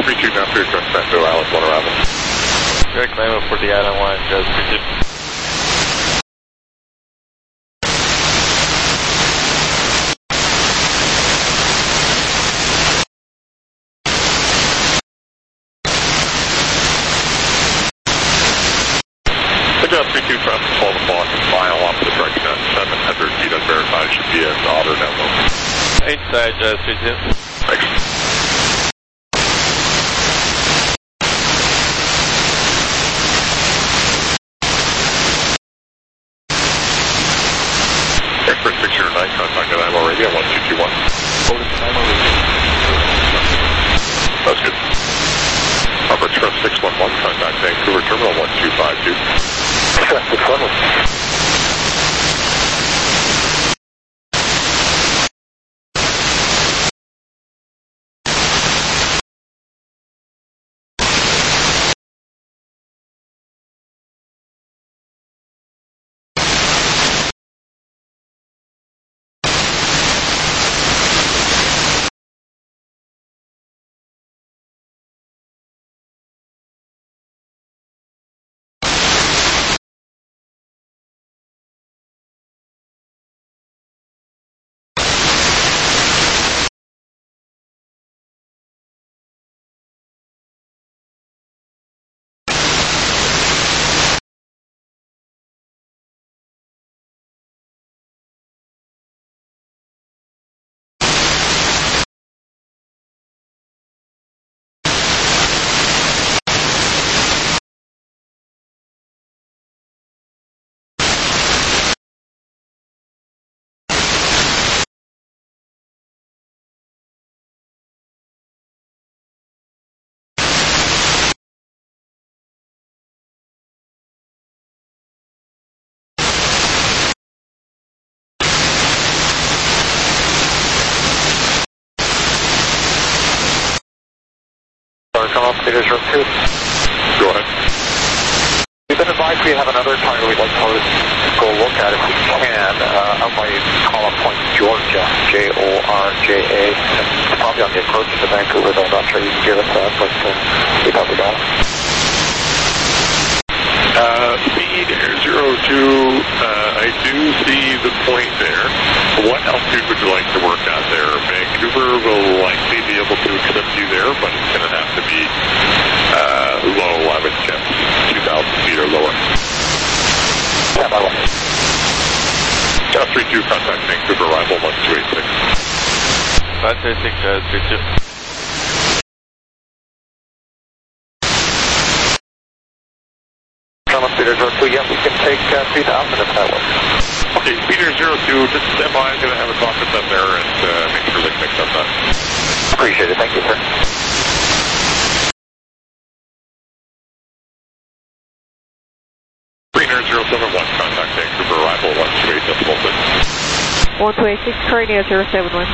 three two, now three, direct back to Island one around. Direct Lima for the Island one, Jazz three two. Jazz three two, traffic twelve o'clock, mile opposite direction at seven hundred feet unverified, should be an otter download. Inside, Jazz three two. Thanks. Expert six zero nine, contact at I M O radio one two two one. Over to I M O radio. That's good. Upper Express six one one, contact Vancouver Terminal one two five two. Express six one one. Come up, Peters Room two. Go ahead. We've been advised we have another target we'd like to go look at if we can, uh, out by Column Point, Georgia, J O R J A. It's probably on the approach to Vancouver, though I'm not sure you can give us that, but uh, we probably got it. Uh, speed zero two, uh, I do see the point there. What altitude would you like to work at there? Vancouver will likely be able to accept you there, but it's going to have to be uh, low, I would guess, two thousand feet or lower. Yeah, by the way. Jazz three two, contact Vancouver, arrival one two eight six. one two eight six, Jazz three two. Speeder zero two, yeah, we can take uh, three thousand if that works. Okay, Speeder zero two, just stand by. I'm going to have a talk with them there and uh, make sure they can accept that. Appreciate it. Thank you, sir. Speeder zero seven one, contact Vancouver, arrival one two eight decimal six. one two eight six, Cardio zero seven one.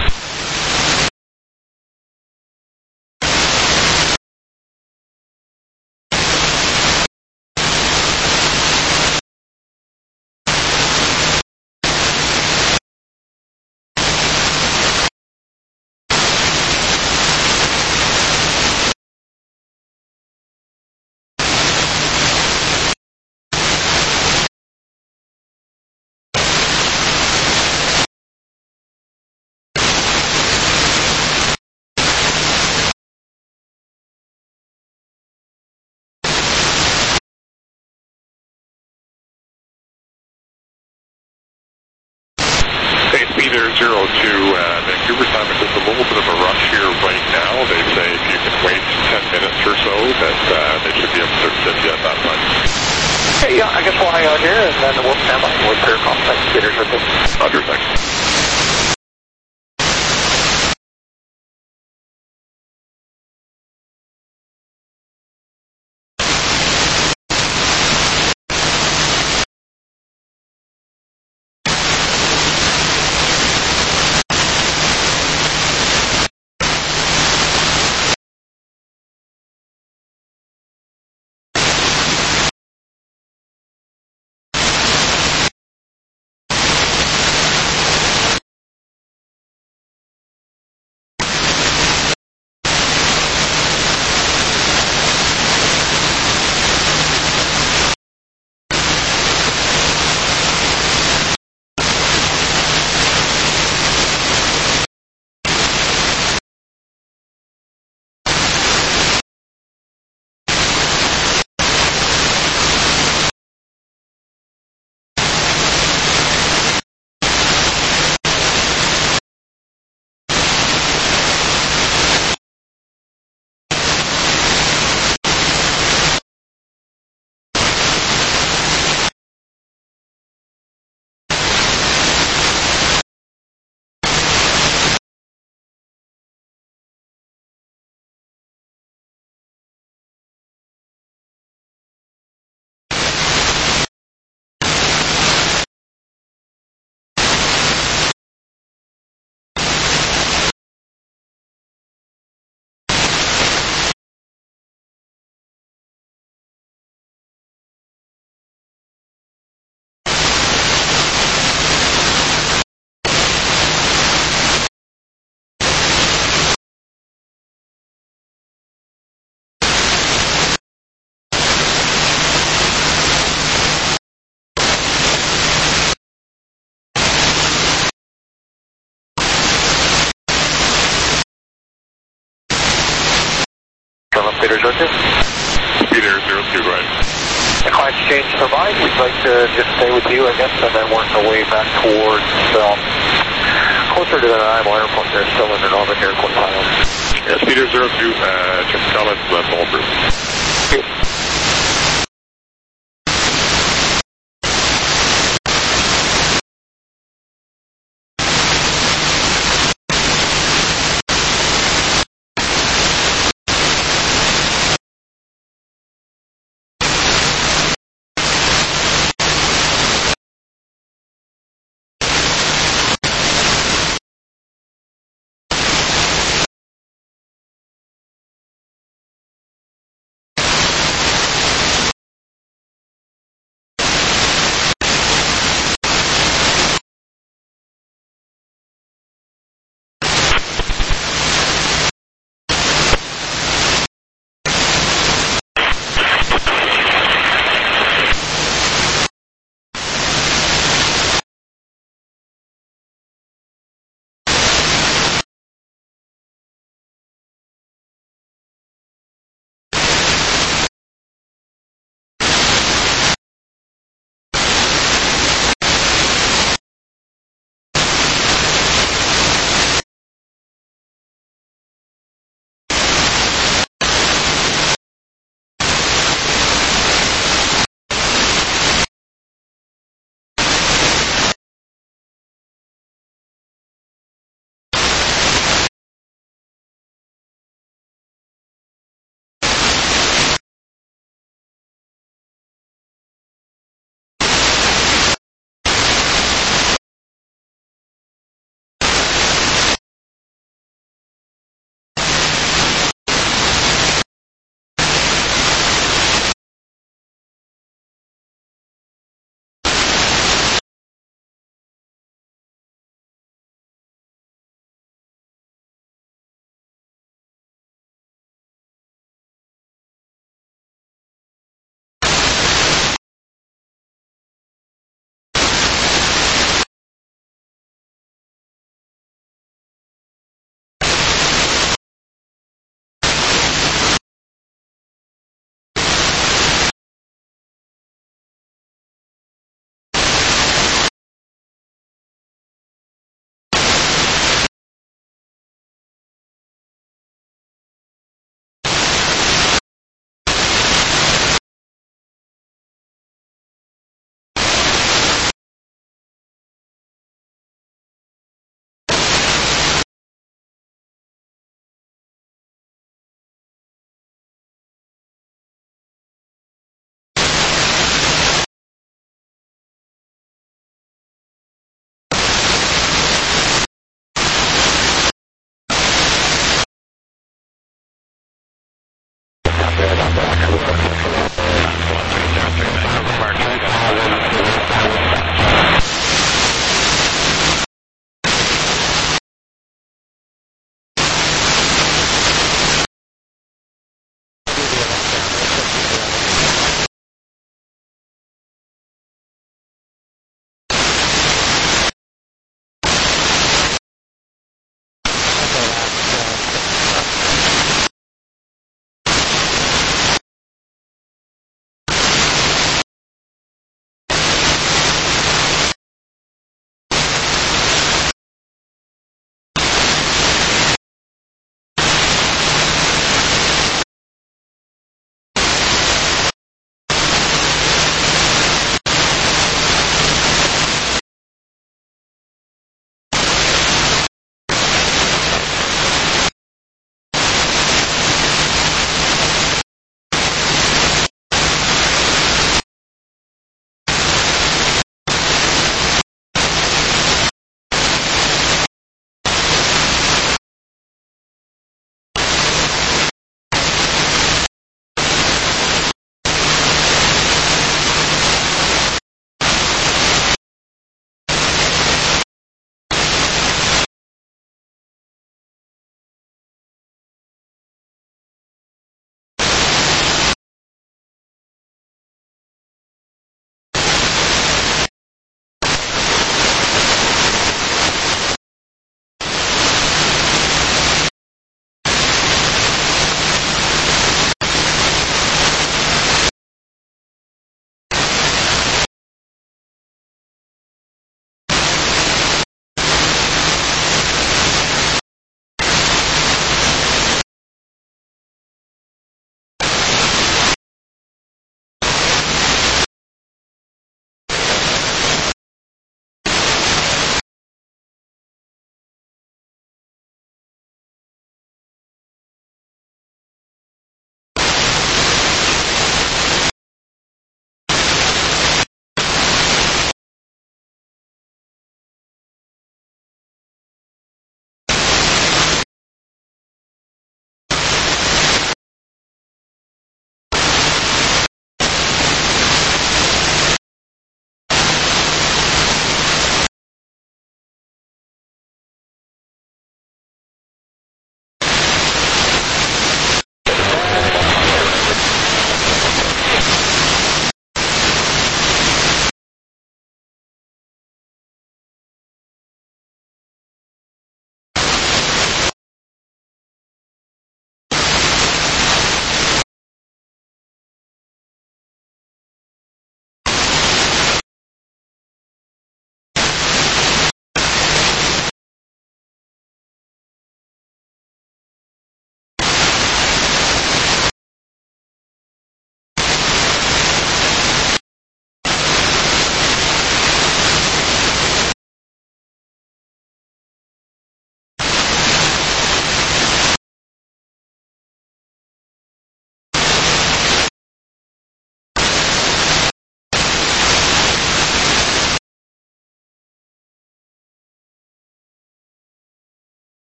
Speeder zero two, uh, Vancouver time is just a little bit of a rush here right now. They say if you can wait ten minutes or so, that uh, they should be able to accept you at that time. Okay, yeah, I guess we'll hang out here and then we'll stand by with clear contact. Speeder zero two. Roger, thanks. Speeder zero two. Speeder zero two, go ahead. The client's changed their mind. We'd like to just stay with you, I guess, and then work our way back towards, um, closer to the Nanaimo Airport. They're still in the Northern Airport Island. Yeah, Speeder zero two, uh, check the comments, that's all approved. Thank you.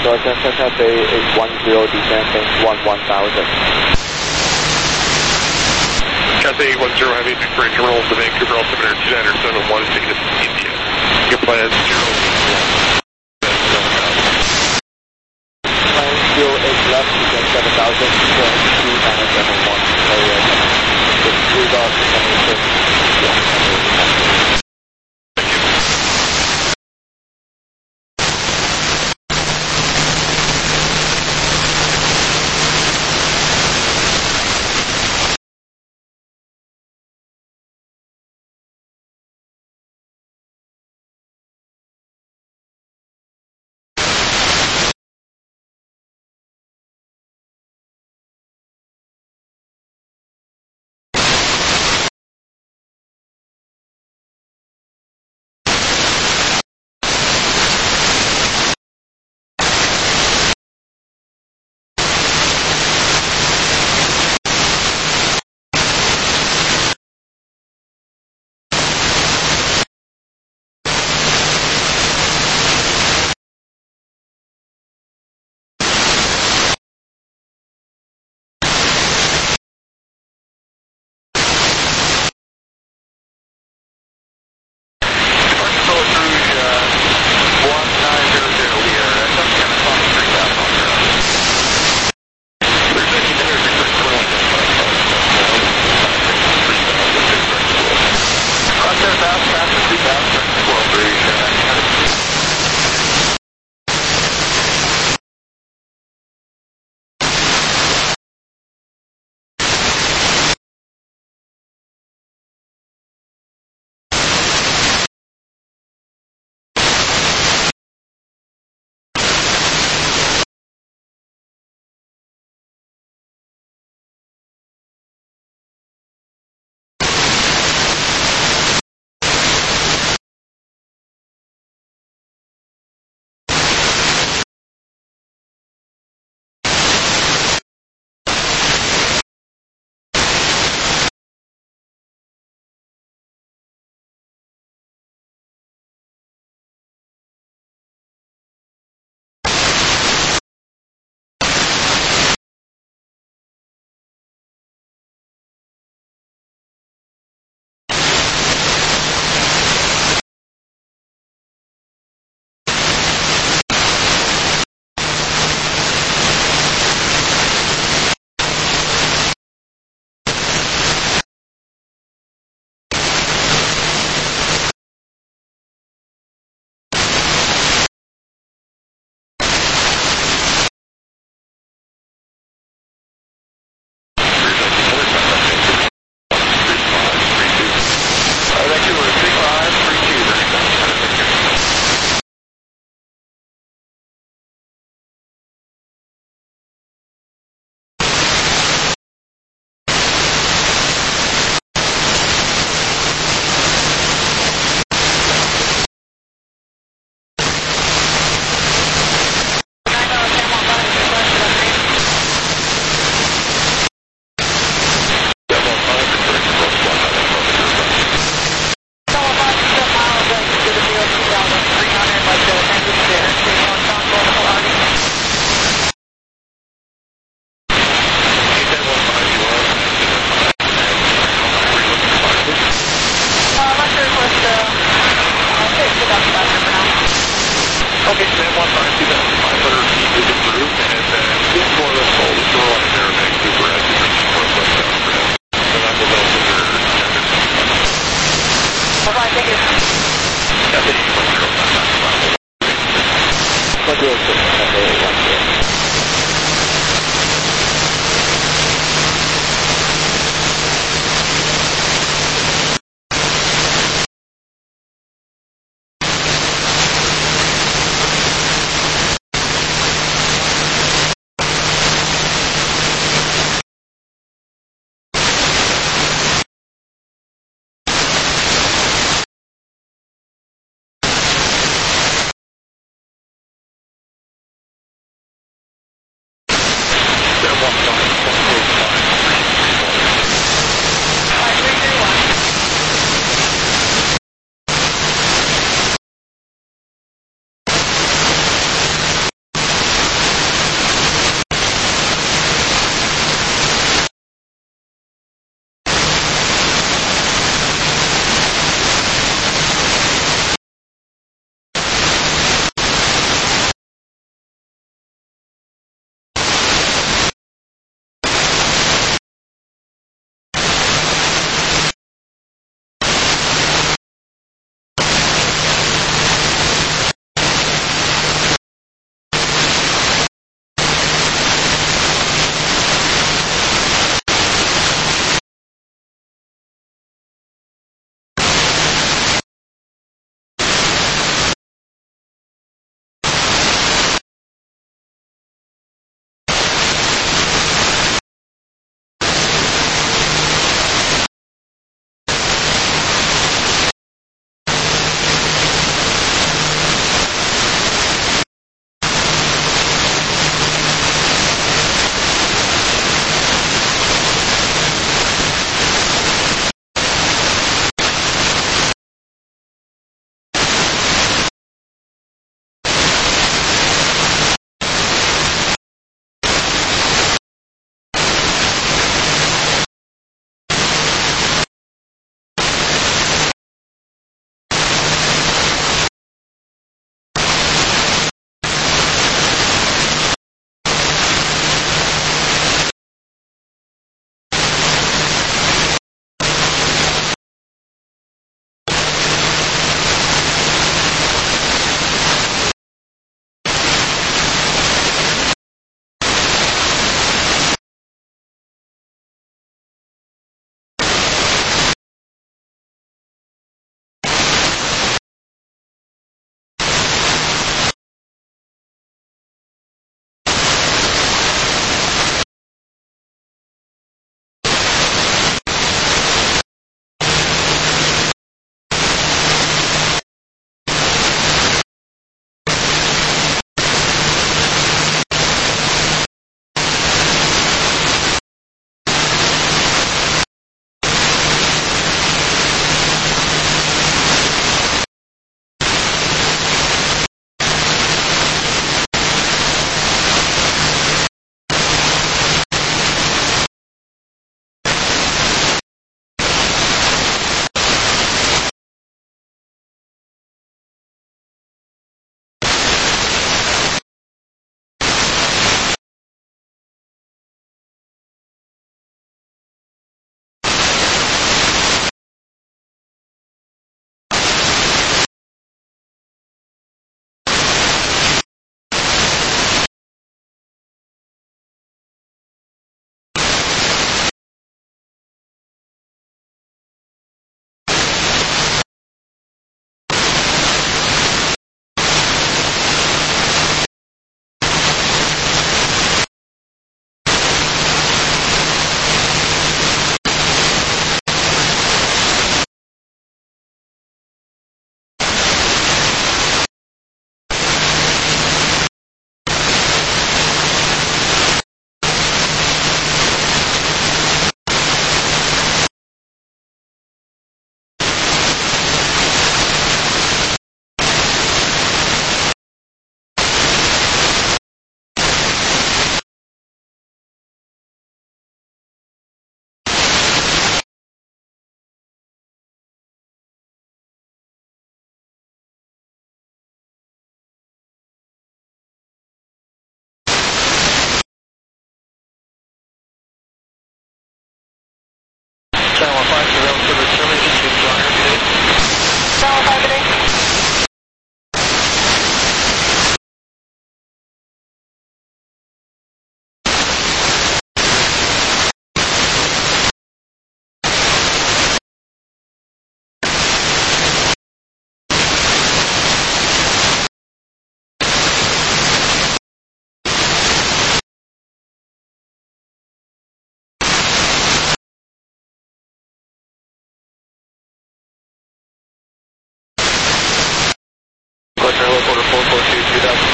Roger, Cathay eight one zero descending one one thousand. Cathay eight one zero, have a Victoria terminal to Vancouver, altimeter two nine seven one, status India. Your plan zero Plan zero eight left, descend seven thousand, two nine seven one, area, with three dollars.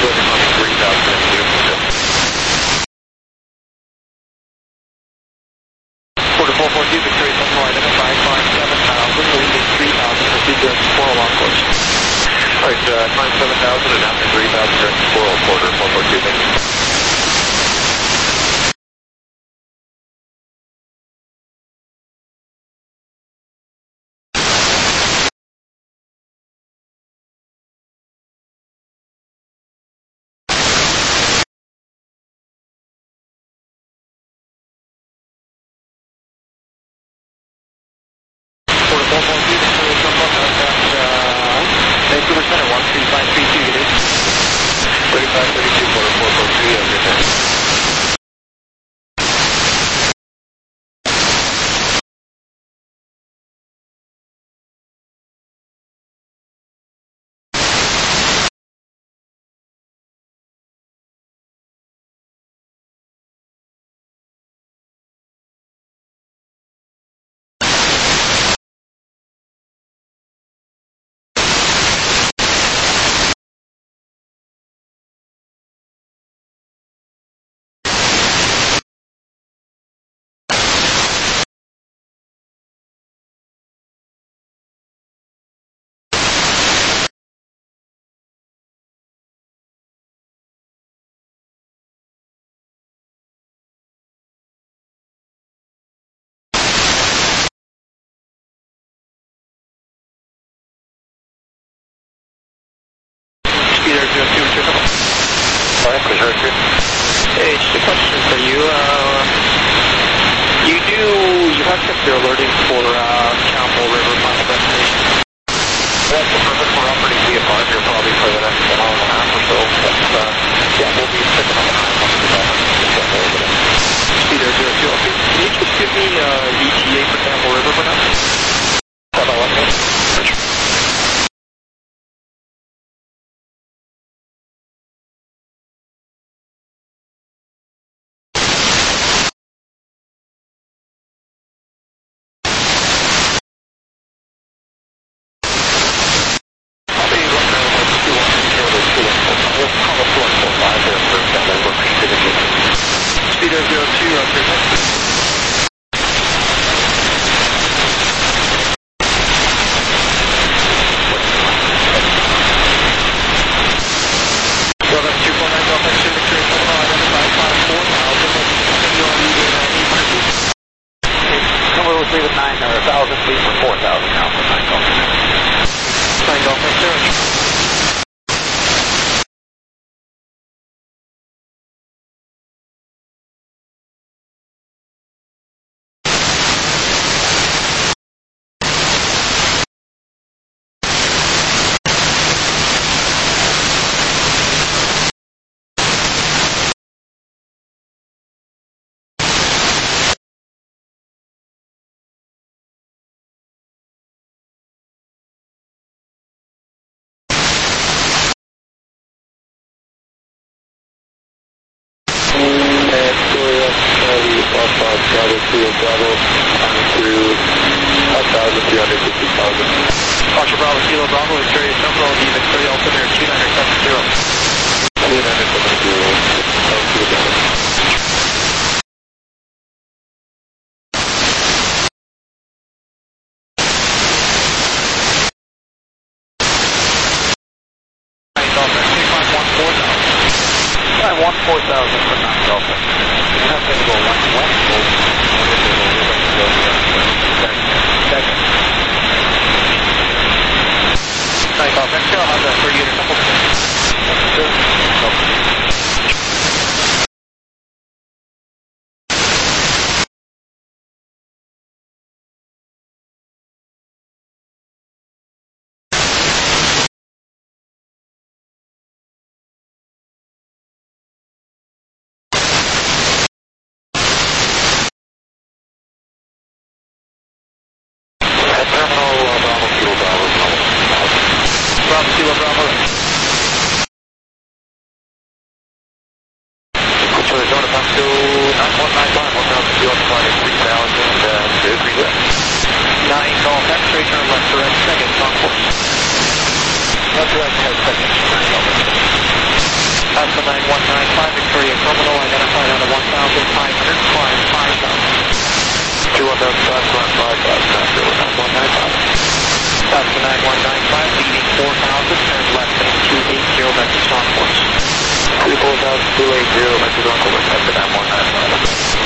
three thousand F T O. Quarter four four two, Victoria Central, identify climb seven thousand, leaving three thousand, proceed to Squirrel on course. Alright, uh, climb seven thousand and after three thousand, direct to Squirrel, quarter four four two, thank you. Vancouver Center, one three five three two, get in. thirty-five thirty-two, quarter four four three, have a good day. Alright, Preserve two. Hey, just a question for you. Uh, you do, you have kept your alerting for uh, Campbell River final destination. That's the purpose. We're operating via five here probably for the next hour and a half or so. But, uh, yeah, we'll be picking up the time once we get back. Speeder zero two, okay. Can you just give me uh, E T A for Campbell River for now? Have I left it? Speeder zero two, okay. Well, that's two four nine Delta X-ray, Victoria Central, identified climb four thousand, continue on leaving at eight hundred feet. Okay, somewhere was leaving nine or one thousand feet for four thousand now for nine Golf. nine Delta X-ray. Roger, Bravo, Kilo Bravo, Victoria Central, the Victoria Altimeter two nine seven zero. two nine seven zero. I want four thousand for nine Delta. You have to go one west, go second. nine Delta X-ray, I'll have that for you in a couple minutes. Delta nine one nine five, Victoria Terminal, identified on the one thousand five hundred, climb five thousand. two one seven five, climb five thousand, after nine one nine five. Delta nine one nine five, leading four thousand, turn left main two eight zero, message on course. two four thousand, two eight zero, message on course, after nine one nine five.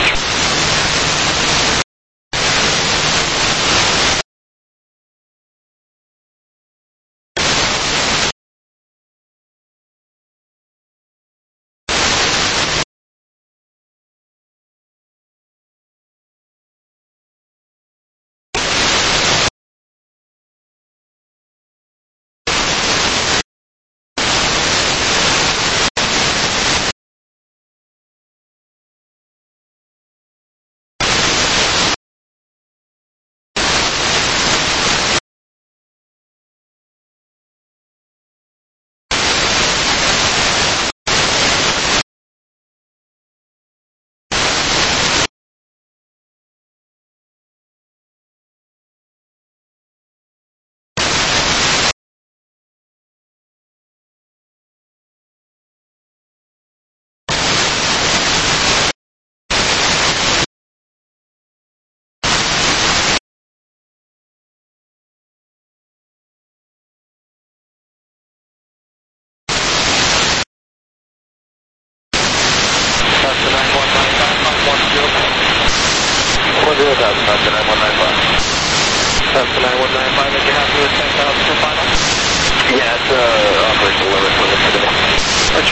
zero thousand, Delta nine one nine five. Delta nine one nine five, if you're happy with ten thousand for final? Yeah, it's uh, operational limit for today. Roger.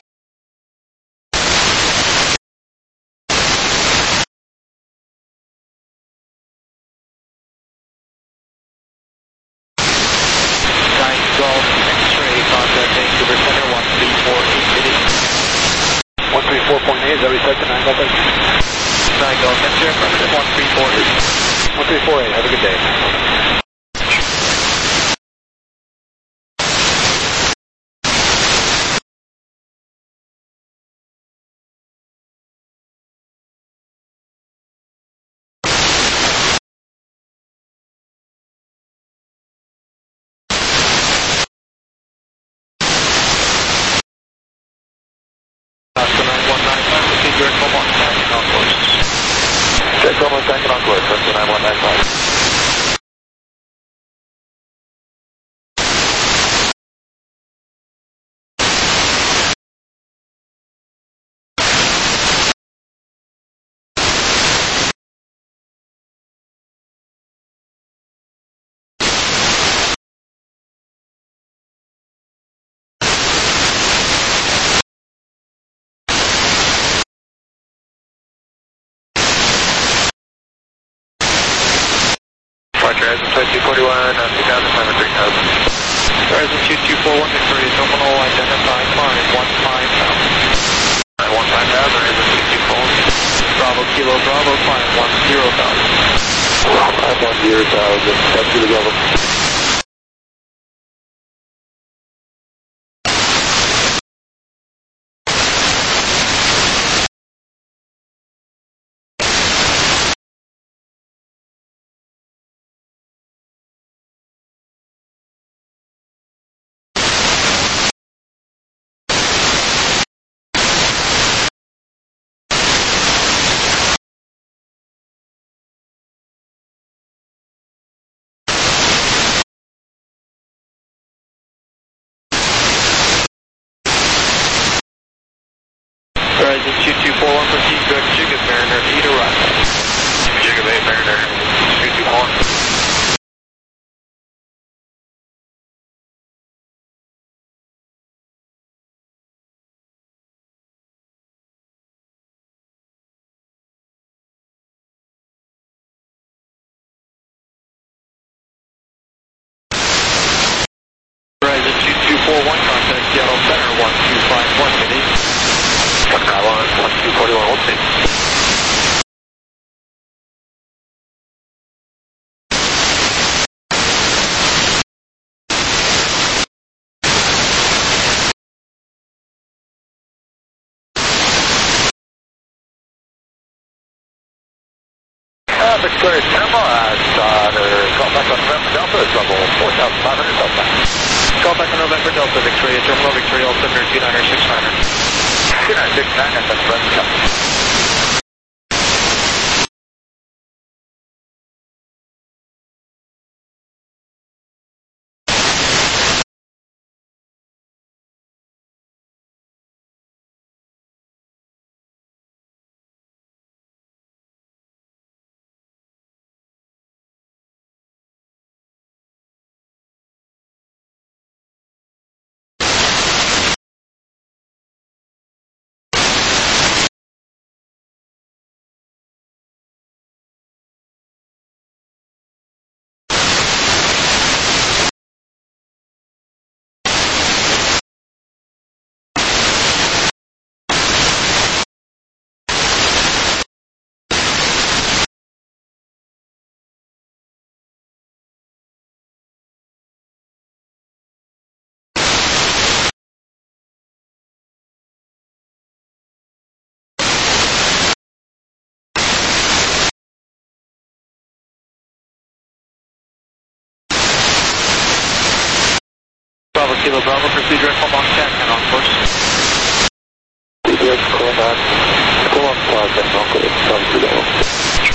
nine Golf X-ray, contact Vancouver Center, one three four eight city. one three four point eight, is that reset to nine Golf X? nine Golf X-ray, affirmative, one three four eight. one three four eight, have a good day. Delta nine one nine five, proceed your Common Tank on course. Check Common Tank on course, Delta nine one nine five. Horizon two two four one, uh, two thousand, climb three thousand. Horizon two two four one, Victoria Terminal, identified, climb one five thousand. Climb one five thousand, Horizon two two four one. Bravo Kilo Bravo, climb one zero thousand. Climb one zero thousand, that's to the Bravo. Horizon two two four one, proceed good, Jigat Mariner, eight arrival. Jigat eight Mariner, two two four one. Horizon two two four one, contact Seattle Center, one two five one, Midi. one five one, one two four one, hold state. Uh, Victoria Terminal, uh, uh, call back on November Delta, it's level four thousand five hundred Delta. Call back to November Delta, Victoria, Terminal Victoria, altimeter two nine six nine. two nine six nine, that's the rest of the Bravo Kilo Bravo, proceed direct call box check and on course. D B X call back. Call on Plaza, Uncle, it's come to the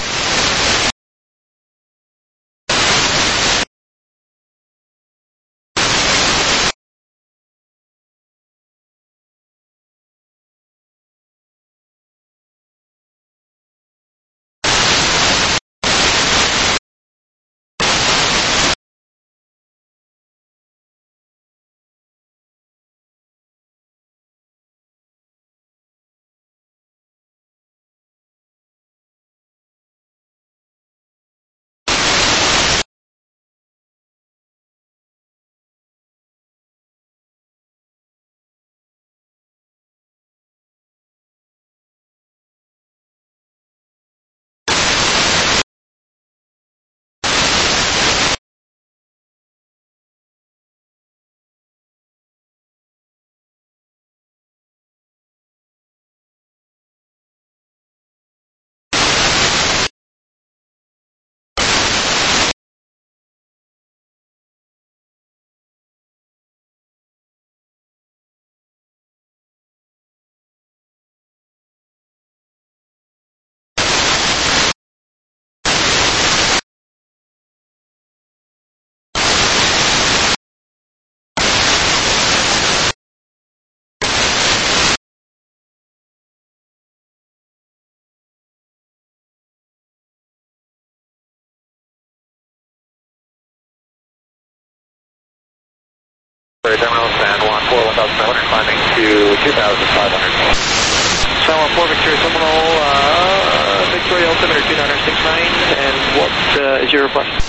Terminal San Juan four, one thousand five hundred, climbing to two thousand five hundred. San Juan four, Victoria Terminal, uh, Victoria altimeter two nine six nine, and what uh, is your request?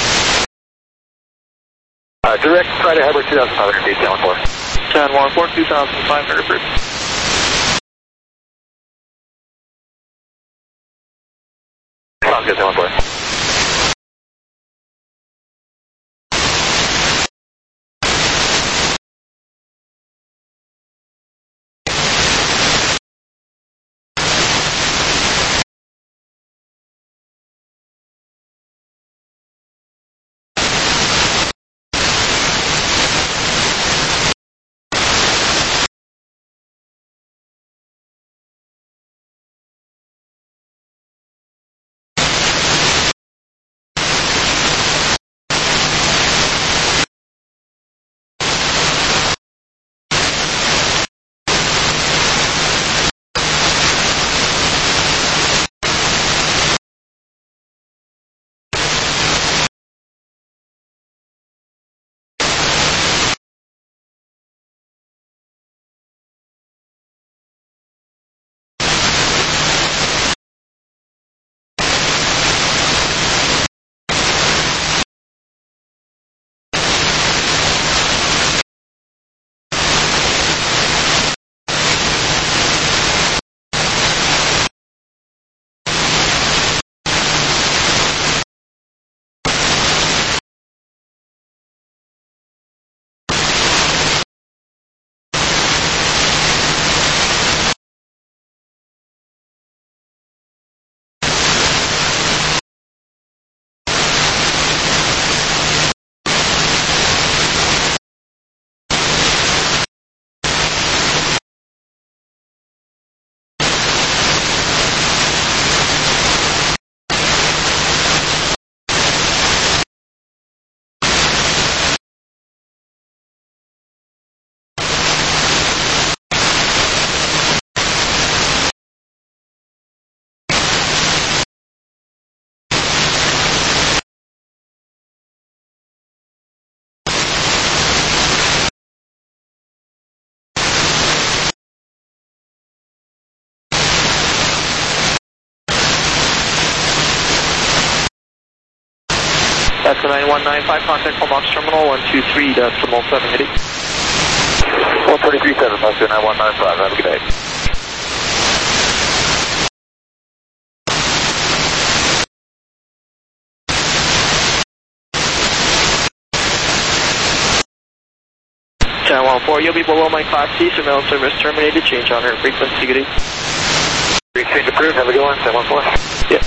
Uh, direct, try to hover two thousand five hundred feet, San Juan four. San Juan four, two thousand five hundred feet. Sounds good, San Juan four. That's the nine one nine five, contact Comox Terminal one two three decimal seven, good day. one thirty-three seven, Oscar nine one nine five, have a good day. Channel one four, you'll be below my Class C, surveillance service terminated, change on air frequency, good day. Exchange approved, have a good one, ten one four. Yeah.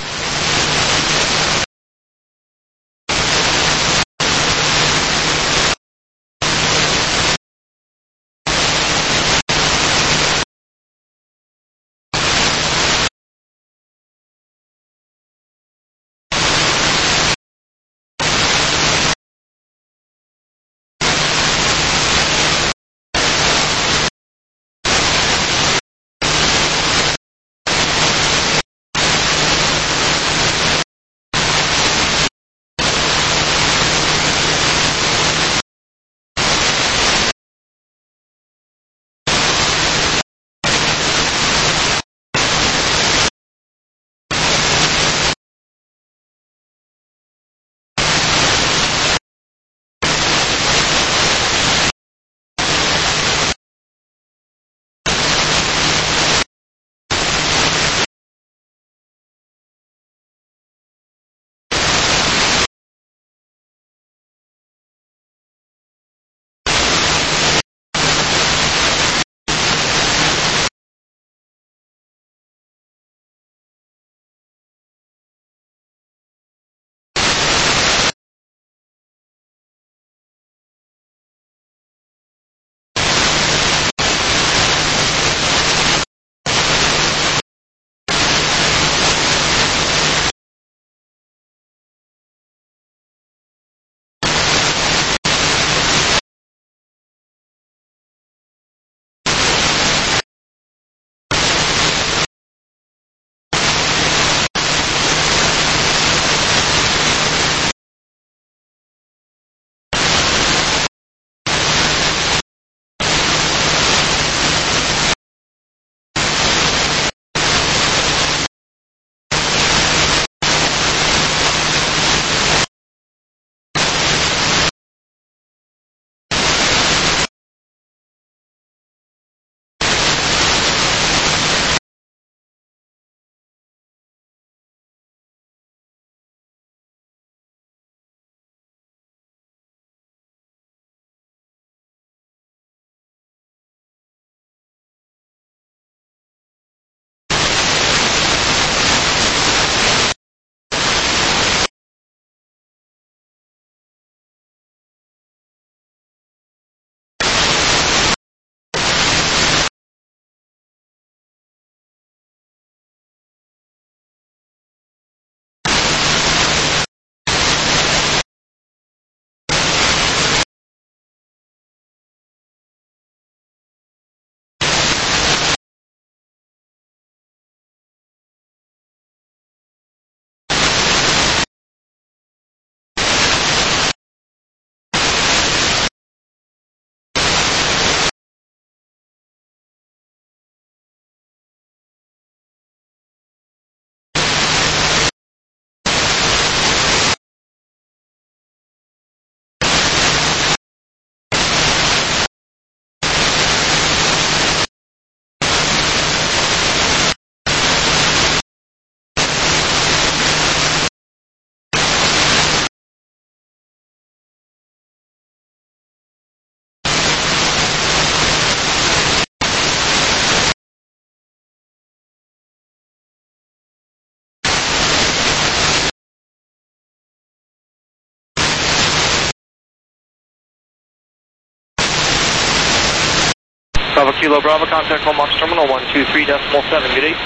Bravo Kilo Bravo, contact Comox Terminal one two three decimal seven, good day.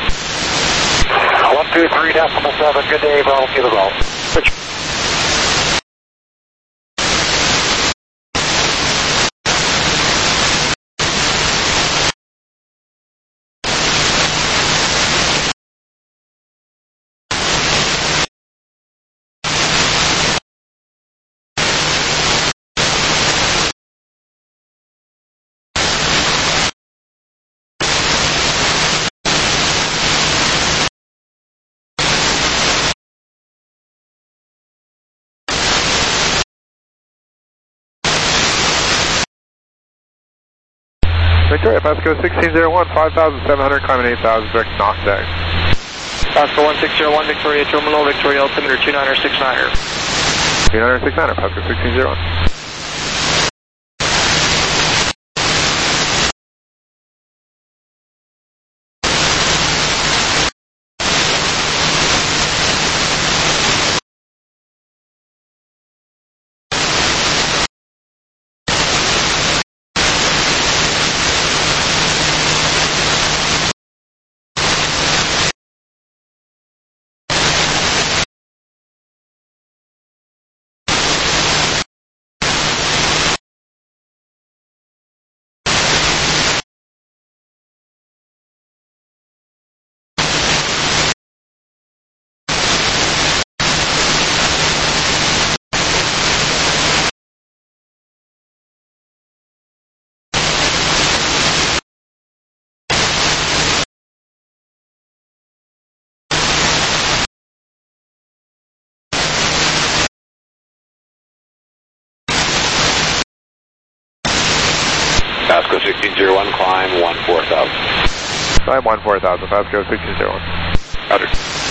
one two three decimal seven, good day, Bravo Kilo Bravo. Victoria, Pasco sixteen zero one, five thousand seven hundred, climbing eight thousand, direct knock deck. Pasco one six zero one, Victoria Terminal, Victoria altimeter two niner six niner. two niner six niner, Pasco sixteen zero one. Pasco sixteen zero one, climb one four thousand. Climb one four thousand, Pasco sixteen zero one. Roger.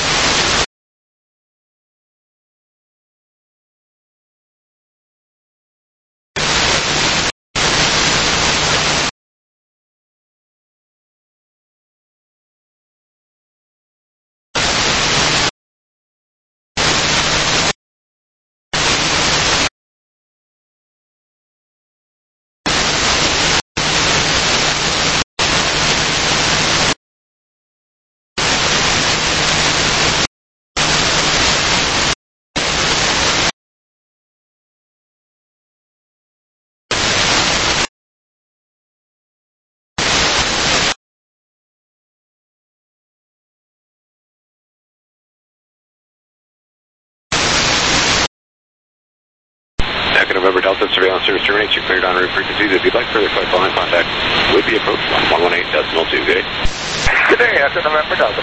November Delta surveillance service terminates. You're cleared on route frequencies. If you'd like further flight following contact with the approach one one eight decimal two. Good day. Good day, after November Delta.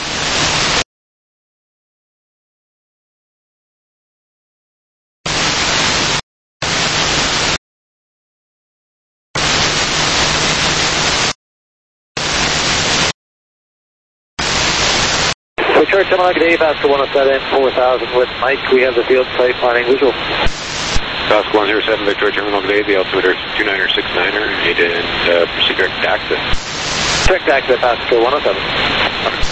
Victoria Terminal, good day, Pasco one oh seven, four thousand with Mike. We have the field site planning visual. Pasco one zero seven, Victoria Terminal, good day. The altimeter is two niner six niner, and uh, proceed direct to access. Direct access, Pasco one oh seven.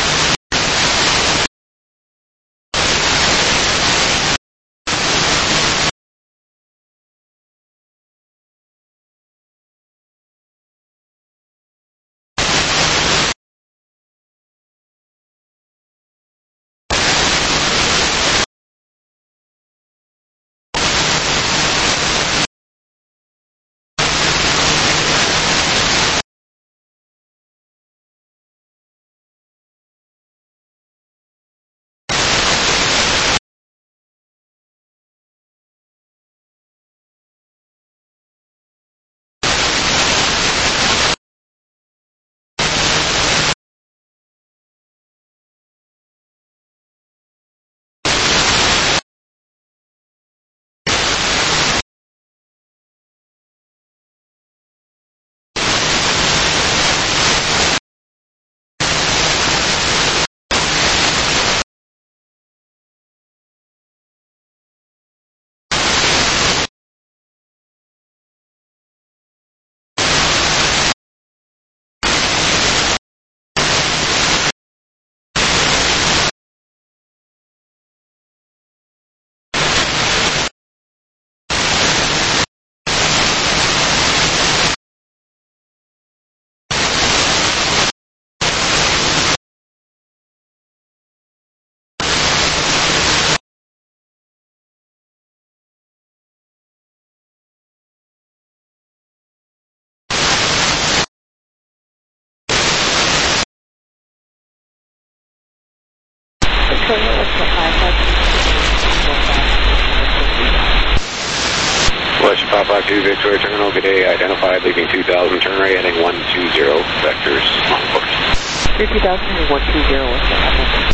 West five five two, Victoria Terminal, good day. Identified, leaving two thousand, turn right, heading one two zero, vectors on course. two thousand and one two zero, what's that?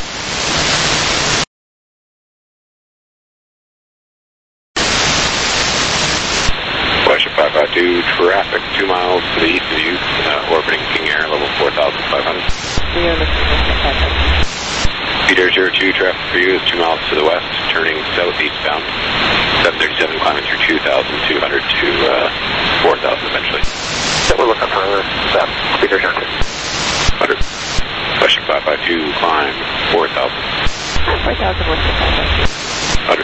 West five five two, two traffic, two miles to the east of you, uh, orbiting King Air, level four thousand five hundred. You're looking at Peter zero two, traffic for you is two miles to the west, turning southeastbound. seven thirty-seven climbing through two thousand two hundred to uh, four thousand eventually. So we're looking for that Peter zero two. one hundred. Question five five two, climb four thousand. four thousand one hundred. one hundred.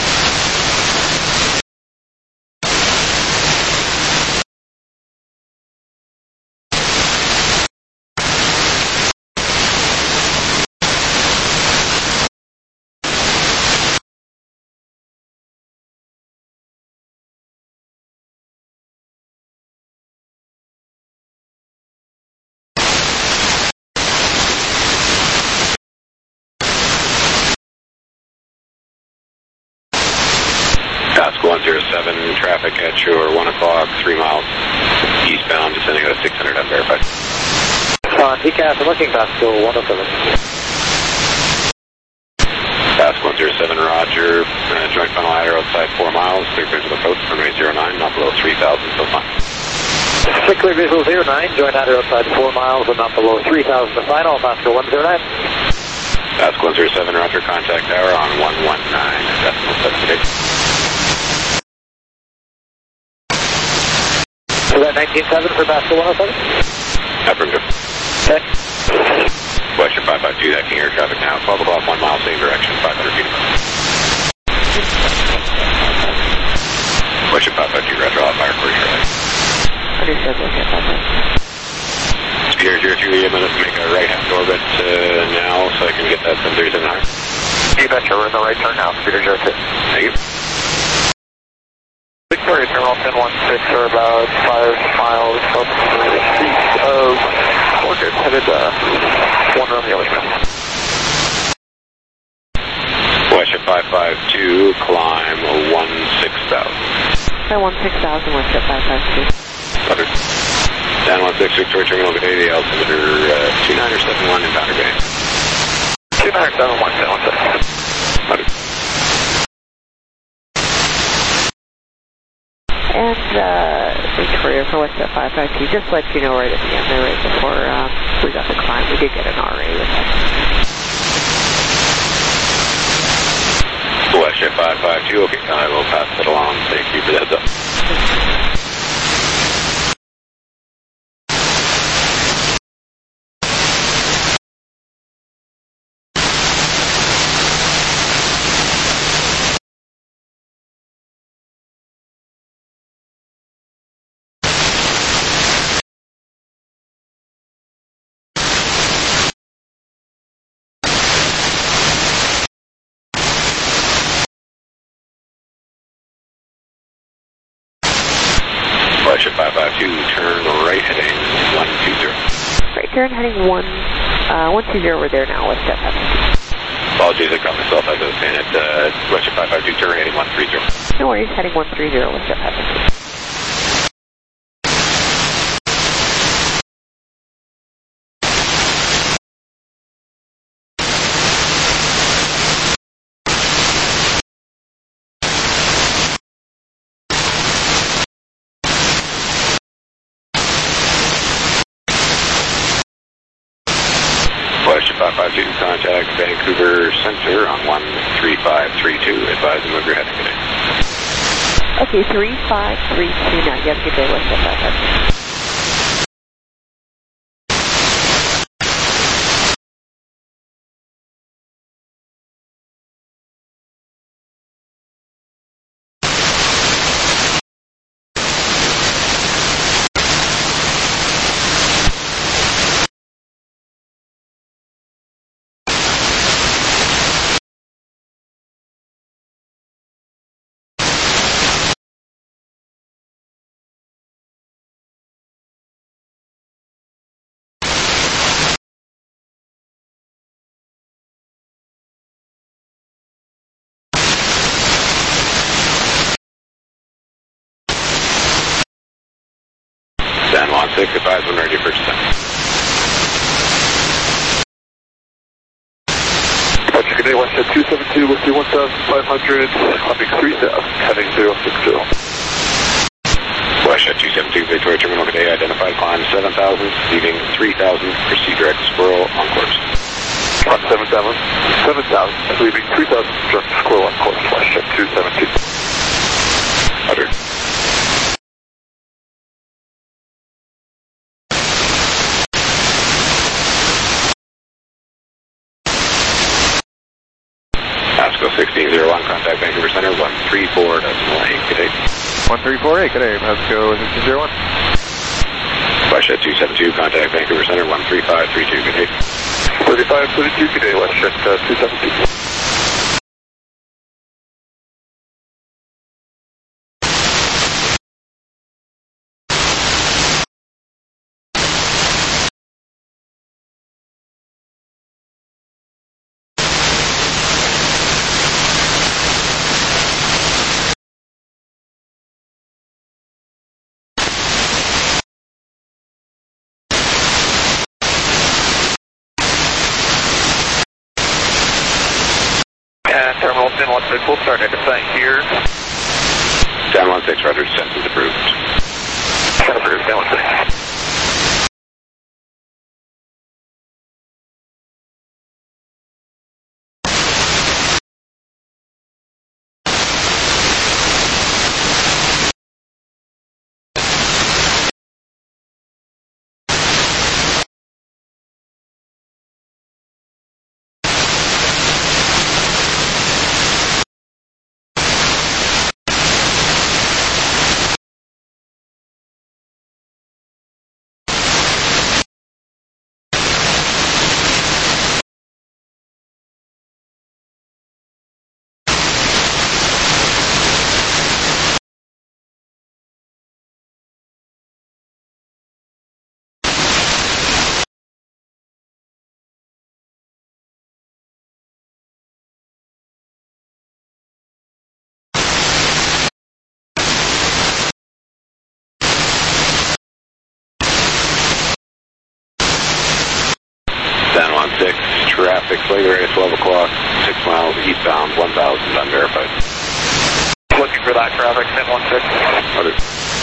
one zero seven, traffic at your one o'clock, three miles eastbound, descending at a six hundred unverified. Uh, T C A S, I'm looking back to one oh seven. Task one zero seven, roger. Uh, joint final ladder outside four miles, clear visual approach, runway zero nine, not below three thousand so far. Clear visual zero nine, joint ladder outside four miles and not below three thousand the final, Pascal one zero nine. Task one zero seven, roger, contact tower on one one nine, decimal seven eight. So that nineteen seven for Pascal one oh seven? Affirmative. Okay. Question five five two, that King Air traffic now, twelve o'clock, one mile, same direction, five hundred feet. Question five five two, roger, all fire for your right. Understood, okay, five five. Speeder zero two, I'm going to make a right-hand orbit uh, now so I can get that seven thirty-seven high. You betcha, we're in the right turn now, Speeder zero two. Thank you. Victoria Terminal ten one six are about five miles up east of Orchard, headed uh, one Romeo Lima. Question five five two, climb one six thousand. I one six thousand, what's up, five five two? Butter. Dan one six, Victoria Terminal, good day, the altimeter uh, two nine seven one in Pounder Bay. two nine seven one, Dan one six. Butter. And uh, Victoria for what's that five five two, just let you know right at the end there, right before um, we got the climb, we did get an R A with that. Question five five two, okay, I will pass it along, thank you for that heads up. Question five five two, turn right heading one two zero. Right turn heading one, uh, one two zero, we're there now, what's that? Apologies, I got myself, as I was saying it, uh, question five five two, turn heading one three zero. No worries, heading one three zero, what's that? Question five five two, contact Vancouver Center on one three five three two, advise them of your heading today. Okay, three five three two now, you have a good day, what's that? five five two. San Juan six, advise when ready for descent. Roger, good day, Westjet two seven two, with you one thousand five hundred, climbing three thousand, heading zero six zero. Westjet two seven thousand, leaving three thousand, proceed direct Squirrel on course. one seven seven, seven thousand, leaving three thousand, direct Squirrel on course, flash check two seven two. Uttered. ASCO sixteen zero one, contact Vancouver Center, one three four decimal eight, good day. one three four eight, good day, ASCO sixteen zero one. WestJet two seven two, contact Vancouver Center, one three five three two, good day. thirty-five thirty-two, good day, WestJet uh, two seven two. And Terminal ten one six, we'll start at the site here. ten one six, Roger, census approved. Approved, ten one six. ten one six, traffic, flight area twelve o'clock, six miles eastbound, one thousand unverified. Looking for that traffic, ten one six. Uttered.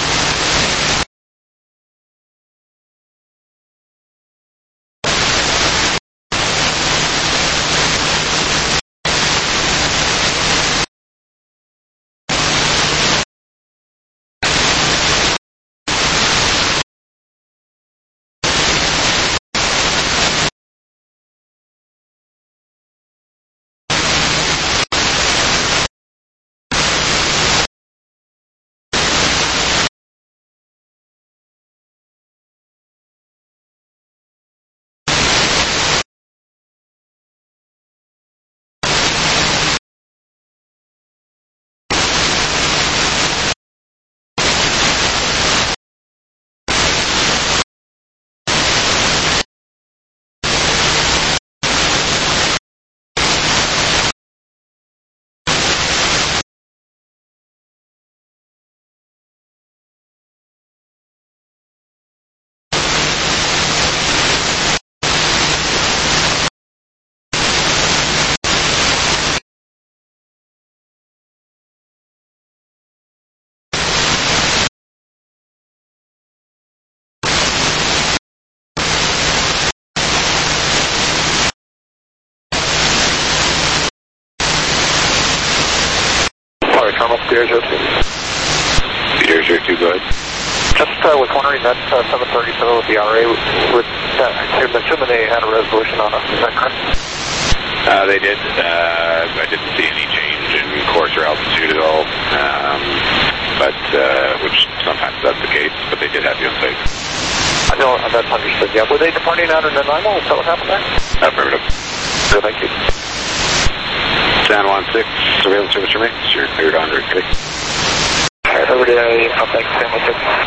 Terminal Sierra Zero two. Sierra Zero two, go ahead. Just uh, was wondering, that uh, seven thirty-seven with the R A, would that, I assume they had a resolution on us, is that correct? Uh, they did. Uh, I didn't see any change in course or altitude at all, um, but uh, which sometimes that's the case, but they did have you on site. I know, that's understood, yeah. Were they departing out of Nanaimo? Is that what happened there? Affirmative. Good, thank you. San Juan six, surveillance service remains. You're cleared on route. All right, over to uh, thanks, San Juan six.